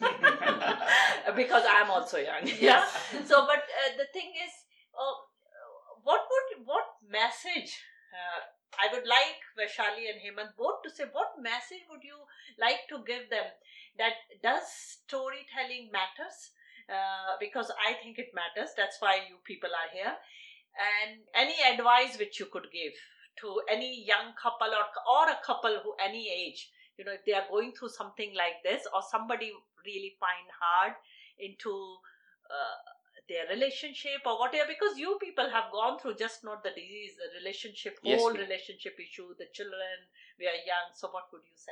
Speaker 2: because I'm also young. Yeah. So, but uh, the thing is, uh, what would what message? Uh, I would like Vaishali and Hemant both to say, what message would you like to give them, that does storytelling matters? Uh, because I think it matters. That's why you people are here. And any advice which you could give to any young couple, or or a couple who any age, you know, if they are going through something like this, or somebody really find hard into uh, their relationship or whatever, because you people have gone through just not the disease, the relationship,
Speaker 4: Yes,
Speaker 2: whole
Speaker 4: we-
Speaker 2: relationship issue, the children, we are young. So what would you say?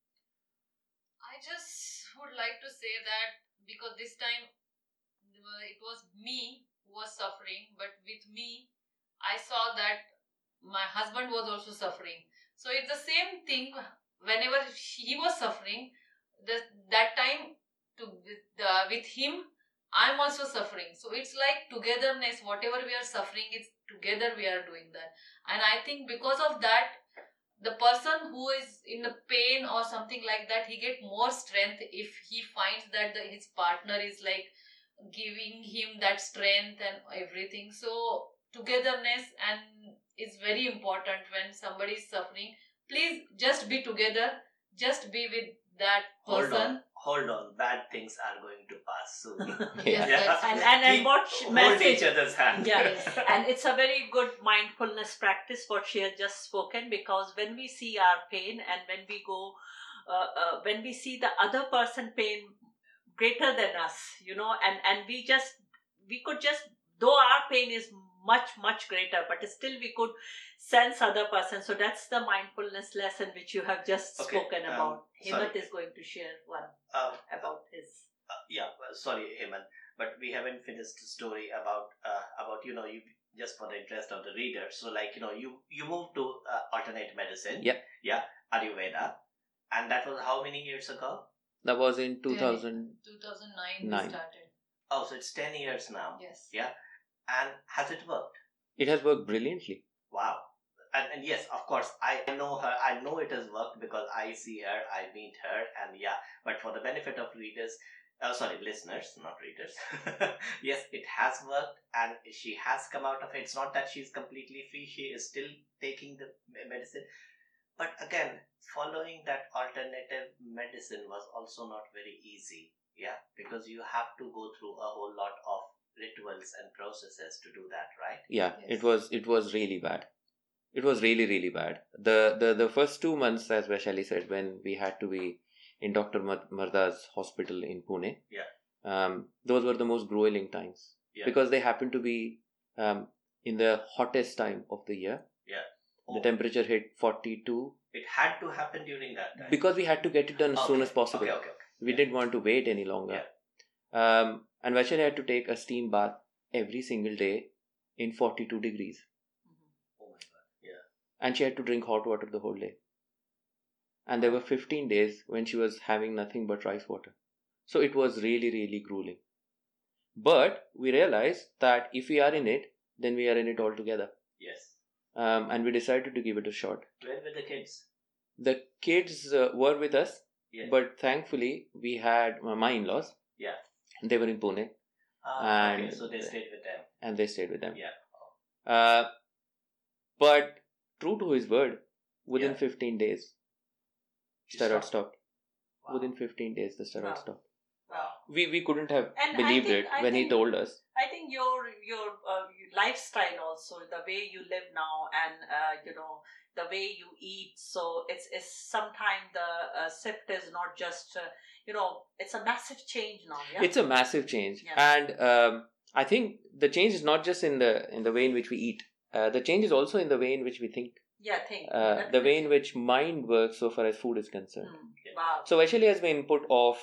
Speaker 3: I just would like to say that, because this time uh, it was me who was suffering, but with me, I saw that my husband was also suffering. So it's the same thing. Whenever he was suffering, the, that time to with, uh, with him, I'm also suffering. So it's like togetherness. Whatever we are suffering, it's together we are doing that. And I think because of that, the person who is in the pain or something like that, he get more strength if he finds that the, his partner is like giving him that strength and everything. So togetherness and is very important when somebody is suffering. Please just be together. Just be with that
Speaker 1: Hold
Speaker 3: person.
Speaker 1: on. Hold on. Bad things are going to pass soon.
Speaker 3: Yes,
Speaker 1: Yeah.
Speaker 3: that's
Speaker 2: And
Speaker 3: true.
Speaker 2: and, and
Speaker 1: Keep-
Speaker 2: what
Speaker 1: Hold
Speaker 2: message?
Speaker 1: each other's hand.
Speaker 2: Yeah,
Speaker 3: Yes.
Speaker 2: and it's a very good mindfulness practice what she has just spoken, because when we see our pain and when we go, uh, uh, when we see the other person pain greater than us, you know, and, and we just, we could just, though our pain is much, much greater, but still we could sense other person. So that's the mindfulness lesson which you have just
Speaker 1: Okay,
Speaker 2: spoken
Speaker 1: um,
Speaker 2: about.
Speaker 1: sorry.
Speaker 2: Hemant is going to share one
Speaker 1: Um,
Speaker 2: about his.
Speaker 1: uh, yeah, well, sorry, Hemant, but we haven't finished the story about uh, about you know you just for the interest of the reader. So, like you know, you you moved to uh, alternate medicine.
Speaker 4: Yeah.
Speaker 1: Yeah, Ayurveda, and that was how many years ago?
Speaker 4: That was in two thousand
Speaker 3: two thousand nine
Speaker 4: Nine.
Speaker 3: we started.
Speaker 1: Oh, so it's ten years now.
Speaker 3: Yes.
Speaker 1: Yeah. And has it worked?
Speaker 4: It has worked brilliantly.
Speaker 1: Wow. And, and yes, of course, I know her. I know it has worked because I see her, I meet her, and yeah. But for the benefit of readers, uh, sorry, listeners, not readers. Yes, it has worked, and she has come out of it. It's not that she's completely free. She is still taking the medicine. But again, following that alternative medicine was also not very easy. Yeah, because you have to go through a whole lot of rituals and processes to do that, right?
Speaker 4: Yeah,
Speaker 3: Yes.
Speaker 4: it was it was really bad. It was really really bad. The the the first two months, as Vaishali said, when we had to be in Doctor Marda's hospital in Pune.
Speaker 1: Yeah.
Speaker 4: Um, those were the most grueling times
Speaker 1: Yeah.
Speaker 4: because they happened to be um in the hottest time of the year.
Speaker 1: Yeah.
Speaker 4: The
Speaker 1: Oh,
Speaker 4: temperature hit forty-two
Speaker 1: it had to happen during that time.
Speaker 4: because we had to get it done as soon
Speaker 1: Okay,
Speaker 4: as possible.
Speaker 1: Okay, okay, okay.
Speaker 4: We didn't want to wait any longer. Um, and Vaishali had to take a steam bath every single day in forty-two degrees.
Speaker 1: Oh my god. Yeah.
Speaker 4: And she had to drink hot water the whole day. And there were fifteen days when she was having nothing but rice water. So it was really, really grueling. But we realized that if we are in it, then we are in it all together.
Speaker 1: Yes.
Speaker 4: Um, and we decided to give it a shot.
Speaker 1: Where were the kids?
Speaker 4: The kids uh, were with us,
Speaker 1: Yeah.
Speaker 4: but thankfully we had uh, my in-laws.
Speaker 1: Yeah.
Speaker 4: They were in Pune
Speaker 1: Ah, okay,
Speaker 4: and-
Speaker 1: so they stayed with them.
Speaker 4: and they stayed with them.
Speaker 1: Yeah.
Speaker 4: Uh, but true to his word, within
Speaker 1: Yeah.
Speaker 4: fifteen days,
Speaker 1: She
Speaker 4: steroid
Speaker 1: stopped.
Speaker 4: stopped.
Speaker 1: Wow.
Speaker 4: Within fifteen days, the steroid
Speaker 2: Wow.
Speaker 4: stopped.
Speaker 1: Wow.
Speaker 4: We we couldn't have
Speaker 2: And I
Speaker 4: believed
Speaker 2: think-
Speaker 4: it
Speaker 2: I
Speaker 4: when he
Speaker 2: think-
Speaker 4: told us.
Speaker 2: I think your your uh, lifestyle also, the way you live now, and uh, you know the way you eat. So it's it's sometimes the uh, shift is not just uh, you know it's a massive change now. Yeah.
Speaker 4: It's a massive change,
Speaker 2: Yeah.
Speaker 4: and um, I think the change is not just in the in the way in which we eat. Uh, the change is also in the way in which we think.
Speaker 2: yeah. Think
Speaker 4: Uh, the way in which mind works so far as food is concerned.
Speaker 2: Hmm. Wow.
Speaker 4: So Vaishali has been input of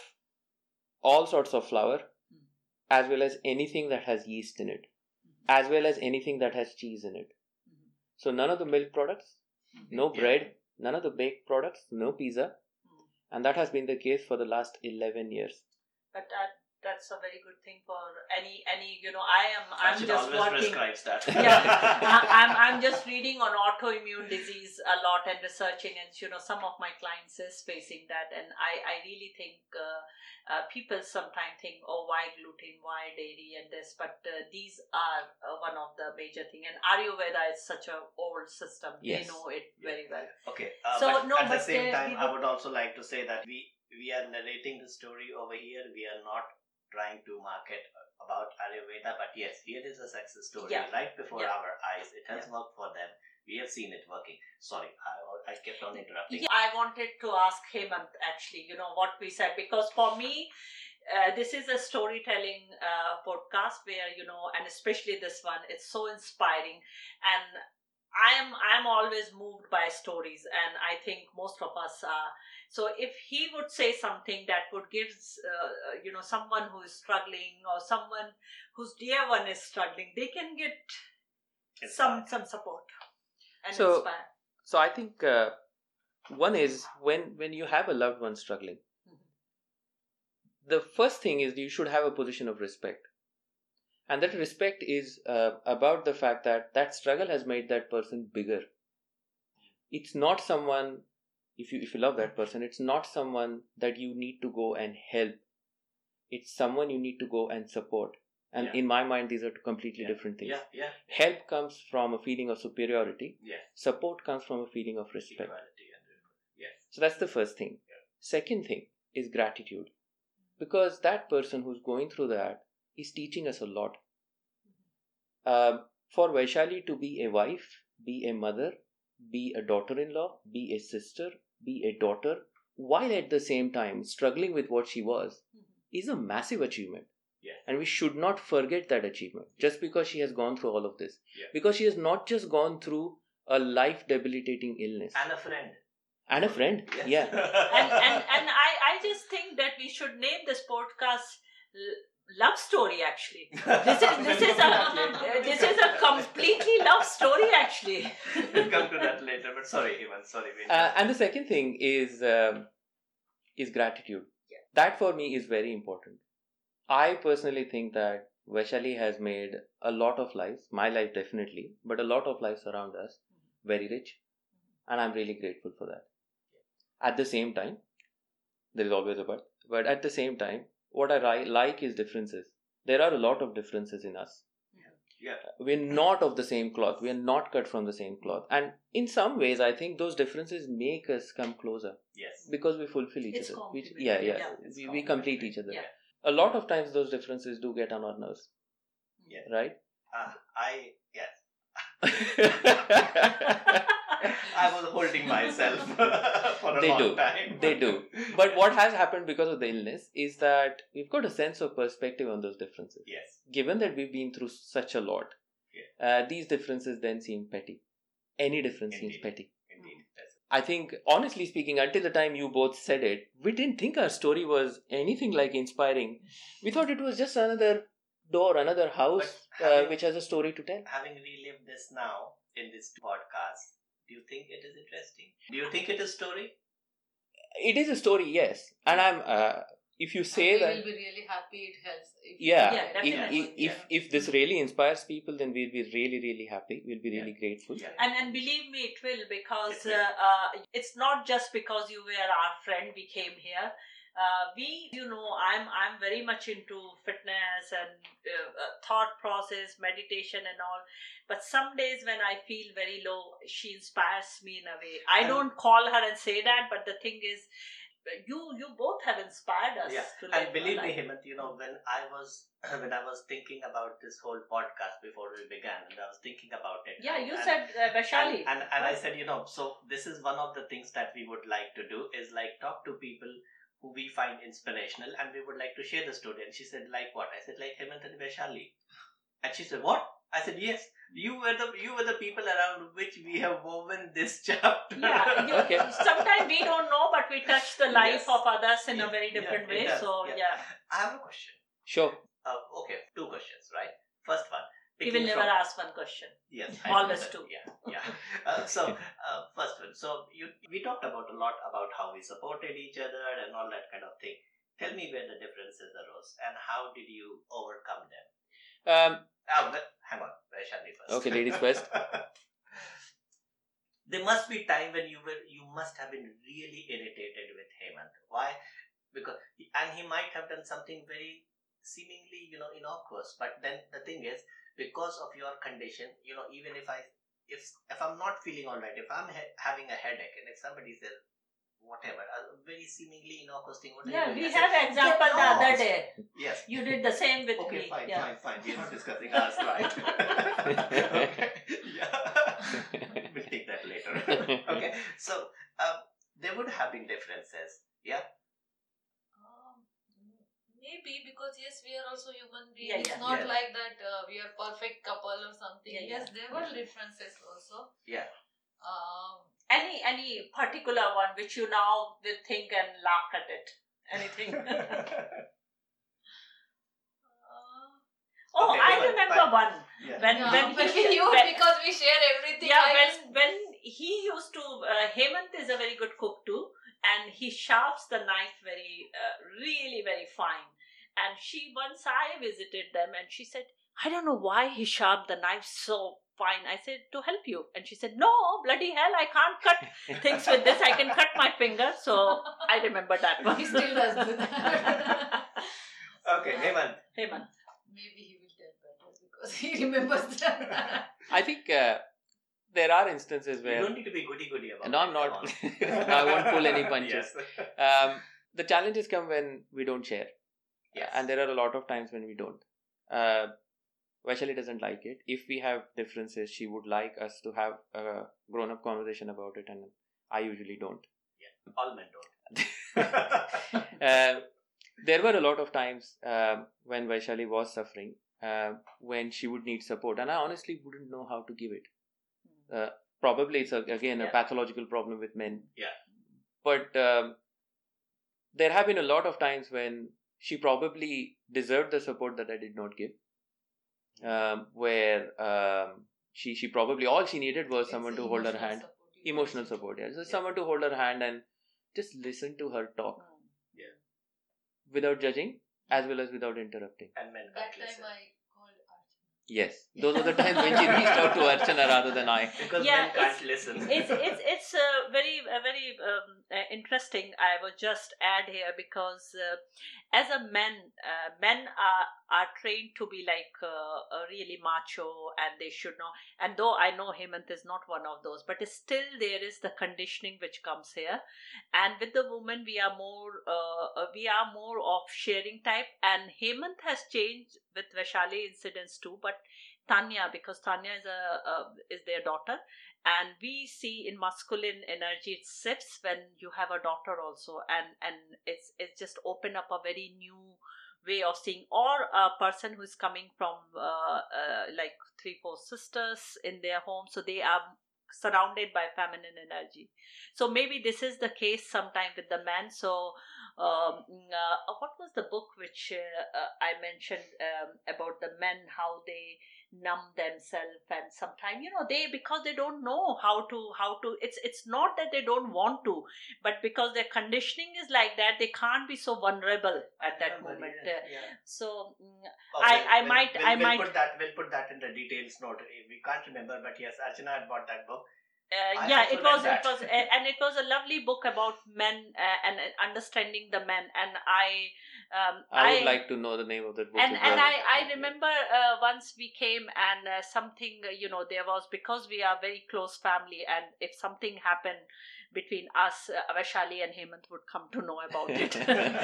Speaker 4: all sorts of flour,
Speaker 2: Mm.
Speaker 4: as well as anything that has yeast in it, as well as anything that has cheese in it.
Speaker 2: Mhm.
Speaker 4: So none of the milk products,
Speaker 2: Mhm.
Speaker 4: no
Speaker 1: Yeah.
Speaker 4: bread, none of the baked products, no pizza,
Speaker 2: Mm.
Speaker 4: and that has been the case for the last eleven years.
Speaker 2: But that that's a very good thing for any any you know I am I'm
Speaker 1: Sachin
Speaker 2: just
Speaker 1: always
Speaker 2: working.
Speaker 1: prescribes that.
Speaker 2: Yeah, I- I'm I'm just reading on autoimmune disease a lot and researching, and you know some of my clients is facing that, and I I really think uh, uh, people sometimes think, oh, why gluten, why dairy, and this, but uh, these are uh, one of the major thing. And Ayurveda is such a old system; they
Speaker 4: Yes.
Speaker 2: know it very well.
Speaker 1: Okay. Uh,
Speaker 2: So,
Speaker 1: but
Speaker 2: no,
Speaker 1: at the
Speaker 2: but,
Speaker 1: same
Speaker 2: uh,
Speaker 1: time,
Speaker 2: we
Speaker 1: I
Speaker 2: would-
Speaker 1: would also like to say that we we are narrating the story over here. We are not trying to market about Ayurveda, but yes, here is a success story
Speaker 2: Yeah.
Speaker 1: right before
Speaker 2: Yeah.
Speaker 1: our eyes. It has
Speaker 2: Yeah.
Speaker 1: worked for them. We have seen it working. Sorry, I, I kept on interrupting.
Speaker 2: Yeah, I wanted to ask Hemant actually, you know, what we said, because for me, uh, this is a storytelling uh, podcast where, you know, and especially this one, it's so inspiring. And I am I am always moved by stories, and I think most of us are. So if he would say something that would give, uh, you know, someone who is struggling or someone whose dear one is struggling, they can get
Speaker 1: It's
Speaker 2: some
Speaker 1: fine.
Speaker 2: some support and
Speaker 4: So-
Speaker 2: inspire.
Speaker 4: So I think uh, one is when when you have a loved one struggling,
Speaker 2: Mhm.
Speaker 4: the first thing is you should have a position of respect, and that respect is uh, about the fact that that struggle has made that person bigger. It's not someone, if you if you love that person, it's not someone that you need to go and help. It's someone you need to go and support. And
Speaker 1: Yeah.
Speaker 4: in my mind, these are two completely
Speaker 1: Yeah.
Speaker 4: different things.
Speaker 1: Yeah, yeah,
Speaker 4: Help comes from a feeling of superiority.
Speaker 1: yeah.
Speaker 4: Support comes from a feeling of respect.
Speaker 1: Equality and yes.
Speaker 4: So that's the first thing. Second thing is gratitude. Because that person who's going through that is teaching us a lot. Um, for Vaishali to be a wife, be a mother, be a daughter-in-law, be a sister, be a daughter, while at the same time struggling with what she was, is a massive achievement.
Speaker 1: Yeah.
Speaker 4: And we should not forget that achievement just because she has gone through all of this.
Speaker 1: Yeah.
Speaker 4: Because she has not just gone through a life debilitating illness.
Speaker 1: And a friend.
Speaker 4: And a friend.
Speaker 1: Yes.
Speaker 4: Yeah.
Speaker 2: and and and I, I just think that we should name this podcast L- Love Story. Actually, this is this is a uh, this is a completely love story. Actually,
Speaker 1: We'll come to that later. But sorry, Ivan. Sorry. we
Speaker 4: Uh, and the second thing is um, is gratitude.
Speaker 2: Yeah.
Speaker 4: That for me is very important. I personally think that Vaishali has made a lot of lives, my life definitely, but a lot of lives around us very rich, and I'm really grateful for that. At the same time, there is always a but, but at the same time, what I ri- like is differences. There are a lot of differences in us.
Speaker 1: Yeah.
Speaker 4: We're not of the same cloth. We are not cut from the same cloth. And in some ways, I think those differences make us come closer
Speaker 1: Yes.
Speaker 4: because we fulfill each
Speaker 2: It's
Speaker 4: other. We,
Speaker 2: complementary.
Speaker 4: yeah, yeah.
Speaker 2: Yeah,
Speaker 1: it's
Speaker 4: we, we complete
Speaker 1: complementary.
Speaker 4: each other.
Speaker 2: Yeah.
Speaker 4: A lot of times, those differences do get on our nerves.
Speaker 1: Yeah.
Speaker 4: Right?
Speaker 1: Uh, I, yes. I was holding myself for a
Speaker 4: They
Speaker 1: long
Speaker 4: do.
Speaker 1: time.
Speaker 4: They do. But what has happened because of the illness is that we've got a sense of perspective on those differences.
Speaker 1: Yes.
Speaker 4: Given that we've been through such a lot,
Speaker 1: Yeah.
Speaker 4: uh, these differences then seem petty. Any difference
Speaker 1: Indeed.
Speaker 4: seems petty.
Speaker 1: Indeed. That's
Speaker 4: I think, honestly speaking, until the time you both said it, we didn't think our story was anything like inspiring. We thought it was just another door, another house
Speaker 1: But
Speaker 4: uh,
Speaker 1: having-
Speaker 4: which has a story to tell.
Speaker 1: Having relived this now in this podcast, do you think it is interesting? Do you think it is story?
Speaker 4: It is a story, yes. And I'm, uh, if you say
Speaker 3: we
Speaker 4: that,
Speaker 3: will be really happy. It helps. If
Speaker 4: yeah,
Speaker 2: Yeah,
Speaker 4: if,
Speaker 2: definitely.
Speaker 4: if, if, if this really inspires people, then we'll be really, really happy. We'll be really grateful.
Speaker 1: Yeah.
Speaker 2: And and believe me, it will, because
Speaker 1: It will.
Speaker 2: uh, uh, it's not just because you were our friend we came here. Uh, we, you know, I'm I'm very much into fitness and uh, uh, thought process, meditation, and all. But some days when I feel very low, she inspires me in a way. I
Speaker 1: And-
Speaker 2: don't call her and say that, but the thing is, you you both have inspired us.
Speaker 1: Yeah,
Speaker 2: to
Speaker 1: and
Speaker 2: live
Speaker 1: believe
Speaker 2: our
Speaker 1: me,
Speaker 2: life.
Speaker 1: Hemant, you know, when I was when I was thinking about this whole podcast before we began, and I was thinking about it.
Speaker 2: Yeah,
Speaker 1: and-
Speaker 2: you
Speaker 1: and-
Speaker 2: said uh, Vaishali.
Speaker 1: And, and, and I said, you know, so this is one of the things that we would like to do is like talk to people who we find inspirational, and we would like to share the story. And she said, like what? I said, like Hemant and Vaishali. And she said, what? I said, yes. You were the you were the people around which we have woven this chapter.
Speaker 2: Yeah, you,
Speaker 4: Okay.
Speaker 2: sometimes we don't know, but we touch the life
Speaker 1: Yes.
Speaker 2: of others in
Speaker 1: Yeah,
Speaker 2: a very
Speaker 1: yeah,
Speaker 2: different
Speaker 1: it
Speaker 2: way.
Speaker 1: does,
Speaker 2: So
Speaker 1: yeah.
Speaker 2: yeah,
Speaker 1: I have a question.
Speaker 4: Sure.
Speaker 1: Uh, okay, two questions, right? First one.
Speaker 2: we will
Speaker 1: picking
Speaker 2: never
Speaker 1: from-
Speaker 2: ask one question.
Speaker 1: Yes, I
Speaker 2: Always
Speaker 1: know that.
Speaker 2: two.
Speaker 1: Yeah, yeah. Uh, so, uh, first one. So, you we talked about a lot about how we supported each other and all that kind of thing. Tell me where the differences arose and how did you overcome them?
Speaker 4: Um,
Speaker 1: Oh, but hang on, Vaishali first.
Speaker 4: Okay, ladies first.
Speaker 1: There must be time when you were you must have been really irritated with Hemant. Why? Because and he might have done something very seemingly, you know, innocuous. But then the thing is, because of your condition, you know, even if I if if I'm not feeling all right, if I'm ha- having a headache, and if somebody says whatever, a very seemingly innocuous thing, what are you
Speaker 2: Yeah,
Speaker 1: doing?
Speaker 2: we
Speaker 1: I
Speaker 2: had
Speaker 1: said,
Speaker 2: an example the
Speaker 1: "No."
Speaker 2: other day.
Speaker 1: Yes.
Speaker 2: You did the same with
Speaker 1: Okay,
Speaker 2: me.
Speaker 1: fine,
Speaker 2: yeah.
Speaker 1: fine, fine. We're not discussing us, right? Okay. Yeah. We'll take that later. Okay. So, um, there would have been differences. Yeah.
Speaker 3: Um, maybe because yes, we are also human beings.
Speaker 2: Yeah,
Speaker 3: It's
Speaker 2: yeah.
Speaker 3: not
Speaker 1: Yeah.
Speaker 3: like that uh, we are perfect couple or something.
Speaker 2: Yeah,
Speaker 3: yes, there were differences also.
Speaker 1: Yeah.
Speaker 3: Um,
Speaker 2: Any any particular one which you now will think and laugh at it? Anything?
Speaker 3: uh,
Speaker 2: Oh,
Speaker 1: Okay,
Speaker 2: I
Speaker 1: Hemant,
Speaker 2: remember
Speaker 1: fine.
Speaker 2: one.
Speaker 1: Yeah.
Speaker 2: When
Speaker 3: yeah,
Speaker 2: when
Speaker 3: but
Speaker 2: he
Speaker 3: you
Speaker 2: when,
Speaker 3: because we share everything.
Speaker 2: yeah
Speaker 3: I
Speaker 2: when
Speaker 3: was-
Speaker 2: when he used to uh, Hemant is a very good cook too, and he sharps the knife very uh, really very fine. And she once I visited them, and she said, I don't know why he sharpened the knife so fine. I said, to help you. And she said, no, bloody hell, I can't cut things with this. I can cut my finger. So I remember that one.
Speaker 3: He still does do that.
Speaker 1: Okay, Hemant.
Speaker 2: Hemant.
Speaker 3: Maybe he will tell better because he remembers that.
Speaker 4: I think uh, there are instances
Speaker 1: You
Speaker 4: where
Speaker 1: don't need to be goody goody about
Speaker 4: No,
Speaker 1: it.
Speaker 4: I'm not.
Speaker 1: Come on.
Speaker 4: No, I won't pull any punches.
Speaker 1: Yes.
Speaker 4: um, the challenges come when we don't share.
Speaker 1: Yes.
Speaker 4: And there are a lot of times when we don't. Uh, Vaishali doesn't like it. If we have differences, she would like us to have a grown up conversation about it, and I usually don't.
Speaker 1: All men don't.
Speaker 4: Uh, there were a lot of times um when Vaishali was suffering, uh, when she would need support, and I honestly wouldn't know how to give it. Uh, probably it's a, again a
Speaker 2: Yeah.
Speaker 4: pathological problem with men.
Speaker 1: Yeah.
Speaker 4: But um, there have been a lot of times when she probably deserved the support that I did not give. Um, where um, she she probably all she needed was someone
Speaker 3: It's
Speaker 4: to hold her
Speaker 3: emotional
Speaker 4: hand,
Speaker 3: support, you
Speaker 4: emotional
Speaker 3: can
Speaker 4: support. Yeah, just
Speaker 1: Yeah.
Speaker 4: someone to hold her hand and just listen to her talk
Speaker 1: Yeah.
Speaker 4: without judging, as well as without interrupting.
Speaker 1: And men
Speaker 3: That
Speaker 1: can't
Speaker 3: time
Speaker 1: listen.
Speaker 3: I called Archana.
Speaker 4: Yes, those are the times when she reached out to Archana rather than I.
Speaker 1: Because
Speaker 2: Yeah,
Speaker 1: men can't listen.
Speaker 2: it's it's it's uh, very uh, very um, uh, interesting. I will just add here because uh, as a man, uh, men are are trained to be like uh, uh, really macho, and they should know. And though I know Hemant is not one of those, but still there is the conditioning which comes here. And with the woman, we are more uh, uh, we are more of sharing type. And Hemant has changed with Vaishali incidents too, but Tanya, because Tanya is a, a is their daughter, and we see in masculine energy it shifts when you have a daughter also, and and it's it's just open up a very new way of seeing, or a person who is coming from uh, uh, like three four sisters in their home, so they are surrounded by feminine energy. So maybe this is the case sometime with the man. So um, uh, what was the book which uh, uh, I mentioned um, about the men, how they numb themselves, and sometimes, you know, they, because they don't know how to how to it's it's not that they don't want to, but because their conditioning is like that, they can't be so vulnerable at that
Speaker 1: Remember,
Speaker 2: moment.
Speaker 1: yeah,
Speaker 2: Uh,
Speaker 1: yeah.
Speaker 2: so mm,
Speaker 1: Oh,
Speaker 2: I-
Speaker 1: we'll-
Speaker 2: I
Speaker 1: we'll-
Speaker 2: might-
Speaker 1: we'll-
Speaker 2: I
Speaker 1: we'll
Speaker 2: might-
Speaker 1: put that. We'll put that in the details note. We can't remember, but yes, Archana had bought that book.
Speaker 2: Uh,
Speaker 1: I
Speaker 2: yeah,
Speaker 1: also
Speaker 2: it was
Speaker 1: read
Speaker 2: it
Speaker 1: that.
Speaker 2: was uh, and it was a lovely book about men uh, and uh, understanding the men. And I um,
Speaker 4: I would like to know the name of that book
Speaker 2: and
Speaker 4: as
Speaker 2: and
Speaker 4: well.
Speaker 2: I I remember uh, once we came, and uh, something, uh, you know, there was, because we are very close family, and if something happened between us, uh, Vaishali and Hemant would come to know about it.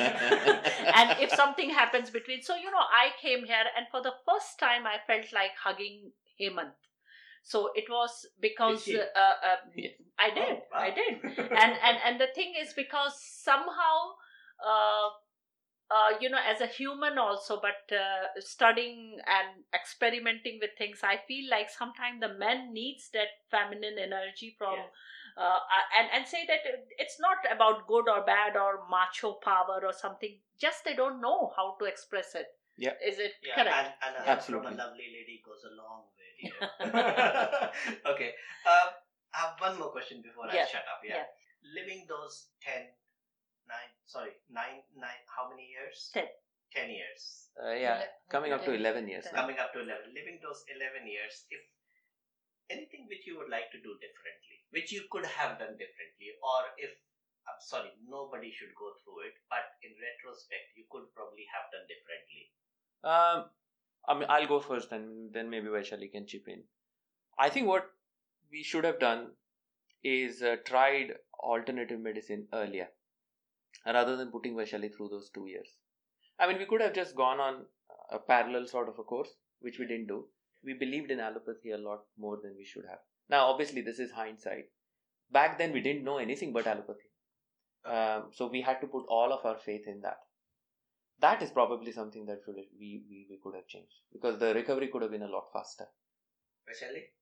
Speaker 2: And if something happens between, so you know, I came here, and for the first time I felt like hugging Hemant. So it was because
Speaker 1: Did you?
Speaker 2: uh, uh,
Speaker 4: Yes.
Speaker 2: I did,
Speaker 1: Oh, wow.
Speaker 2: I did, and and and the thing is, because somehow, uh, uh, you know, as a human also, but uh, studying and experimenting with things, I feel like sometimes the man needs that feminine energy from,
Speaker 1: Yeah.
Speaker 2: uh, uh, and and say that it's not about good or bad or macho power or something. Just they don't know how to express it.
Speaker 4: Yeah.
Speaker 2: Is it
Speaker 1: Yeah,
Speaker 2: correct?
Speaker 1: and, and a hug from
Speaker 4: Absolutely.
Speaker 1: a lovely lady goes a long way, dear. Okay. Um, I have one more question before
Speaker 2: Yeah,
Speaker 1: I shut up. Yeah.
Speaker 2: yeah.
Speaker 1: Living those ten, nine, sorry, nine, nine, how many years?
Speaker 2: Ten.
Speaker 1: Ten years.
Speaker 4: Uh, yeah,
Speaker 3: Ele-
Speaker 4: coming up to
Speaker 3: ten.
Speaker 4: eleven years
Speaker 2: Ten.
Speaker 4: now.
Speaker 1: Coming up to eleven. Living those eleven years, if anything which you would like to do differently, which you could have done differently, or if, I'm sorry, nobody should go through it, but in retrospect, you could probably have done differently.
Speaker 4: Um, I mean, I'll go first, and then maybe Vaishali can chip in. I think what we should have done is uh, tried alternative medicine earlier, rather than putting Vaishali through those two years. I mean, we could have just gone on a parallel sort of a course, which we didn't do. We believed in allopathy a lot more than we should have. Now, obviously, this is hindsight. Back then, we didn't know anything but allopathy. Um, so we had to put all of our faith in that. That is probably something that should we, we, we could have changed, because the recovery could have been a lot faster.
Speaker 1: Vaishali?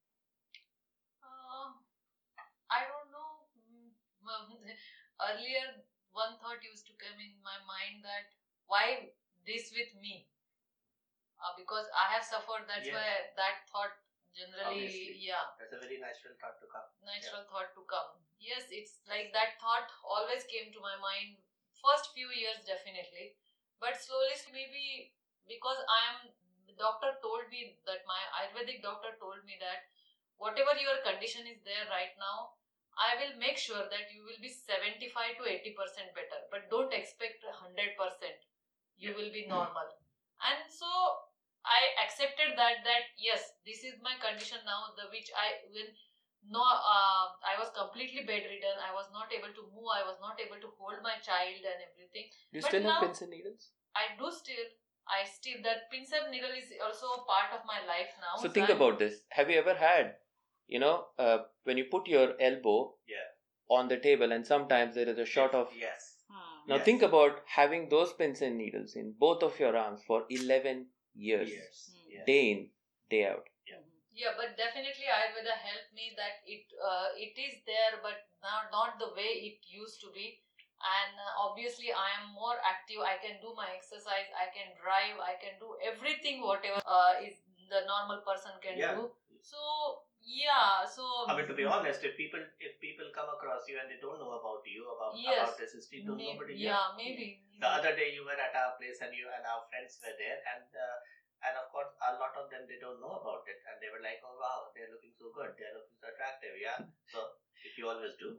Speaker 3: Uh, I don't know. Mm, well, Earlier, one thought used to come in my mind that why this with me? Uh, because I have suffered. That's
Speaker 1: Yeah.
Speaker 3: why that thought generally,
Speaker 1: Obviously.
Speaker 3: yeah,
Speaker 1: That's a very natural thought to come.
Speaker 3: natural thought to come. Yes, it's like that thought always came to my mind. First few years, definitely, but slowly, maybe because I am. The doctor told me that my Ayurvedic doctor told me that whatever your condition is there right now, I will make sure that you will be seventy-five to eighty percent better, but don't expect one hundred percent. You will be normal. And so I accepted that, that yes, this is my condition now, the which I will no, uh, I was completely bedridden. I was not able to move. I was not able to hold my child and everything.
Speaker 4: Do you
Speaker 3: But
Speaker 4: still have
Speaker 3: now-
Speaker 4: pins and needles?
Speaker 3: I do still, I still, that Pinsep needle is also a part of my life now.
Speaker 4: So think
Speaker 3: I-
Speaker 4: about this. Have you ever had, you know, uh, when you put your elbow
Speaker 1: Yeah.
Speaker 4: on the table, and sometimes there is a shot of.
Speaker 1: Yes.
Speaker 2: Hmm.
Speaker 4: Now
Speaker 1: Yes.
Speaker 4: think about having those pins and needles in both of your arms for eleven years,
Speaker 1: Years.
Speaker 2: Hmm.
Speaker 1: Yeah.
Speaker 4: day in, day out.
Speaker 3: Yeah, but definitely Ayurveda helped me that it uh, it is there, but now not the way it used to be. And uh, obviously, I am more active. I can do my exercise. I can drive. I can do everything whatever uh, is the normal person can
Speaker 1: Yeah.
Speaker 3: do. So Yeah, so
Speaker 1: I mean, to be honest, if people if people come across you and they don't know about you, about
Speaker 3: yes,
Speaker 1: about this history, don't
Speaker 3: maybe,
Speaker 1: nobody.
Speaker 3: yeah, maybe, maybe.
Speaker 1: The other day you were at our place and you and our friends were there, and uh, and of course a lot of them they don't know about it, and they were like, oh wow, they're looking so good, they're looking so attractive, yeah. So if you always do,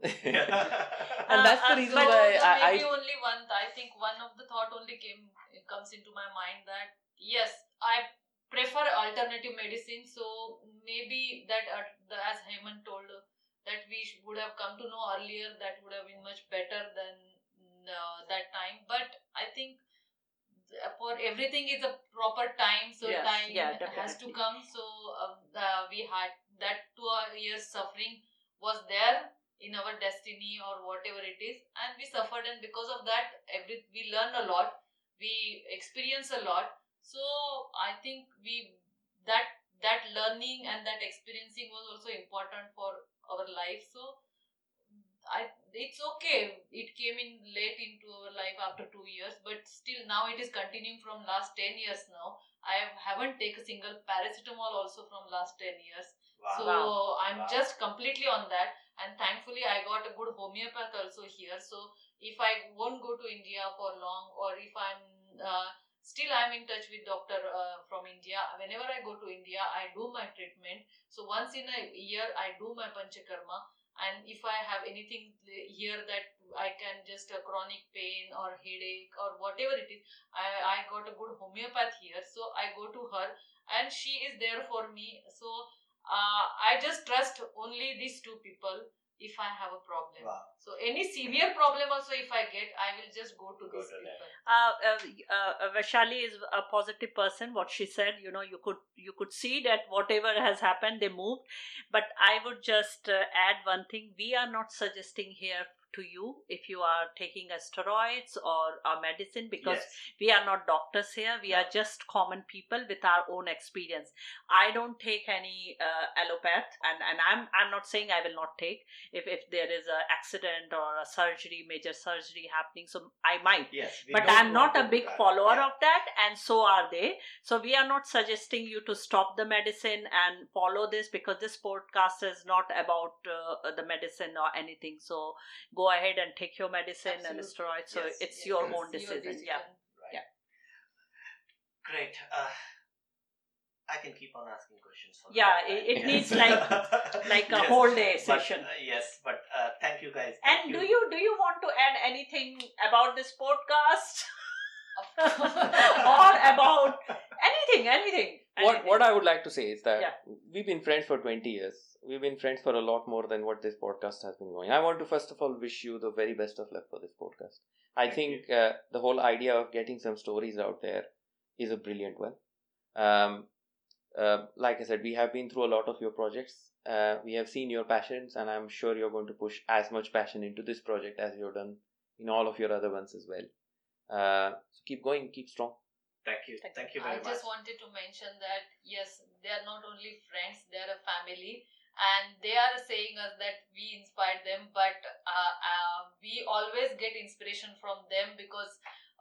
Speaker 4: And that's the
Speaker 3: Uh,
Speaker 4: reason
Speaker 3: so
Speaker 4: why
Speaker 3: the
Speaker 4: I,
Speaker 3: maybe
Speaker 4: I
Speaker 3: only one. I think one of the thought only came comes into my mind that yes, I prefer alternative medicine. So maybe that uh, the, as Hemant told uh, that we sh- would have come to know earlier. That would have been much better than uh, that time. But I think th- for everything is a proper time. So
Speaker 2: Yes,
Speaker 3: time
Speaker 2: yeah,
Speaker 3: has to
Speaker 2: definitely.
Speaker 3: come. So um, uh, we had that two years suffering was there in our destiny or whatever it is, and we suffered, and because of that every we learned a lot, we experienced a lot. So I think we that that learning and that experiencing was also important for our life. So I it's okay. It came in late into our life after two years, but still now it is continuing from last ten years now. I haven't taken a single paracetamol also from last ten years.
Speaker 1: wow.
Speaker 3: So
Speaker 2: Wow.
Speaker 3: I'm
Speaker 1: Wow.
Speaker 3: just completely on that, and thankfully I got a good homeopath also here. So if I won't go to India for long, or if I'm uh, still I'm in touch with doctor uh, from India. Whenever I go to India, I do my treatment. So once in a year I do my panchakarma, and if I have anything here that I can just a chronic pain or headache or whatever it is, I, I got a good homeopath here, so I go to her and she is there for me. So uh, I just trust only these two people if I have a problem.
Speaker 1: Wow.
Speaker 3: So any severe problem also if I get, I will just go to
Speaker 1: Go
Speaker 3: these
Speaker 1: to them.
Speaker 3: people.
Speaker 2: Uh, uh, uh, Vaishali is a positive person. What she said, you know, you could you could see that whatever has happened, they moved. But I would just uh, add one thing: we are not suggesting here to you if you are taking a steroids or a medicine, because
Speaker 1: Yes.
Speaker 2: we are not doctors here. We
Speaker 1: No.
Speaker 2: are just common people with our own experience. I don't take any uh, allopath, and, and I'm I'm not saying I will not take if if there is a accident or a surgery, major surgery happening. So I might.
Speaker 1: Yes. we
Speaker 2: But
Speaker 1: don't
Speaker 2: I'm not
Speaker 1: want to
Speaker 2: a
Speaker 1: do
Speaker 2: big
Speaker 1: that.
Speaker 2: follower
Speaker 1: Yeah.
Speaker 2: of that, and so are they. So we are not suggesting you to stop the medicine and follow this, because this podcast is not about uh, the medicine or anything. So go ahead and take your medicine and
Speaker 3: Absolutely.
Speaker 2: steroids. So
Speaker 1: Yes,
Speaker 2: it's
Speaker 3: Yes,
Speaker 2: your
Speaker 3: it's
Speaker 2: own decision. Yeah.
Speaker 1: Right.
Speaker 2: Yeah.
Speaker 1: Great. Uh, I can keep on asking questions for
Speaker 2: Yeah,
Speaker 1: a long
Speaker 2: it-
Speaker 1: time.
Speaker 2: it needs like- like a
Speaker 1: Yes,
Speaker 2: whole day
Speaker 1: but,
Speaker 2: session.
Speaker 1: uh, yes, but uh, thank you guys. Thank
Speaker 2: And do you do you want to add anything about this podcast or about anything, anything?
Speaker 4: what
Speaker 2: anything.
Speaker 4: what I would like to say is that
Speaker 2: Yeah.
Speaker 4: we've been friends for twenty years. We've been friends for a lot more than what this podcast has been going. I want to first of all wish you the very best of luck for this podcast. I
Speaker 1: Thank
Speaker 4: think uh, the whole idea of getting some stories out there is a brilliant one. Um, uh, like I said, we have been through a lot of your projects. Uh, we have seen your passions, and I'm sure you're going to push as much passion into this project as you've done in all of your other ones as well. Uh, so keep going, keep strong.
Speaker 1: Thank you.
Speaker 2: Thank
Speaker 1: Thank you
Speaker 3: I
Speaker 1: very much.
Speaker 3: just wanted to mention that yes, they are not only friends, they are a family, and they are saying us that we inspired them, but uh, uh, we always get inspiration from them, because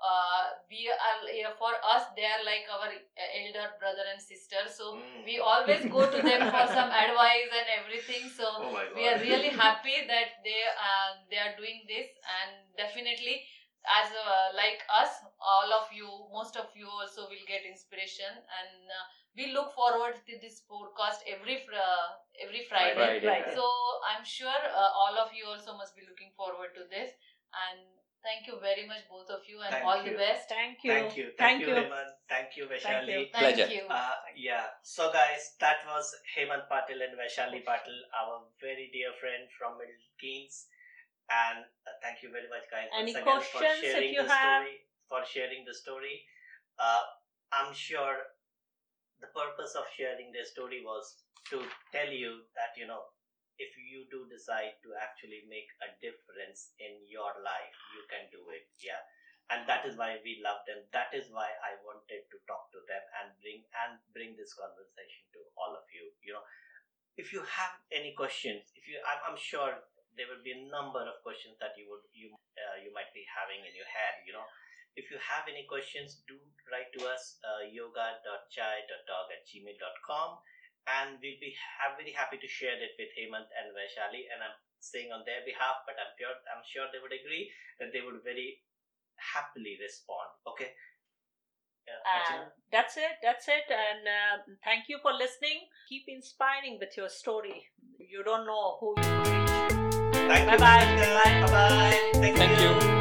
Speaker 3: uh, we are yeah, for us they are like our elder brother and sister. So
Speaker 1: Mm.
Speaker 3: we always go to them for some advice and everything. So
Speaker 1: Oh my God.
Speaker 3: we are really happy that they uh, they are doing this, and definitely as uh, like us, all of you, most of you also will get inspiration, and uh, we look forward to this podcast every fr- uh, every Friday.
Speaker 4: Friday.
Speaker 2: Friday.
Speaker 3: So I'm sure uh, all of you also must be looking forward to this, and thank you very much both of you, and
Speaker 1: Thank
Speaker 3: all
Speaker 1: you.
Speaker 3: the best.
Speaker 2: Thank you.
Speaker 1: Thank you. Thank,
Speaker 2: Thank
Speaker 1: you,
Speaker 2: you.
Speaker 1: Hemant. Thank you,
Speaker 2: Thank
Speaker 1: Vaishali.
Speaker 2: you.
Speaker 3: Thank
Speaker 4: Pleasure.
Speaker 3: you.
Speaker 1: Uh, yeah. So, guys, that was Hemant Patil and Vaishali Patil, our very dear friend from Milton Keynes. And uh, thank you very much, guys,
Speaker 2: Any
Speaker 1: once again for
Speaker 2: questions if
Speaker 1: sharing
Speaker 2: you
Speaker 1: the
Speaker 2: have?
Speaker 1: story. For sharing the story. Uh, I'm sure the purpose of sharing their story was to tell you that, you know, if you do decide to actually make a difference in your life, you can do it. Yeah. And that is why we love them. That is why I wanted to talk to them and bring and bring this conversation to all of you. You know, if you have any questions, if you, I'm, I'm sure there will be a number of questions that you would you uh, you might be having in your head. You know, if you have any questions, do write to us uh, yoga dot chai dot dog at gmail dot com, and we'll be ha- very happy to share it with Hemant and Vaishali. And I'm saying on their behalf, but I'm sure I'm sure they would agree that they would very happily respond. Okay. Yeah,
Speaker 2: And that's it. That's it. And uh, thank you for listening. Keep inspiring with your story. You don't know who you will reach.
Speaker 1: Thank
Speaker 2: Bye-bye.
Speaker 1: you. Bye bye. Thank,
Speaker 4: Thank
Speaker 1: you.
Speaker 4: you.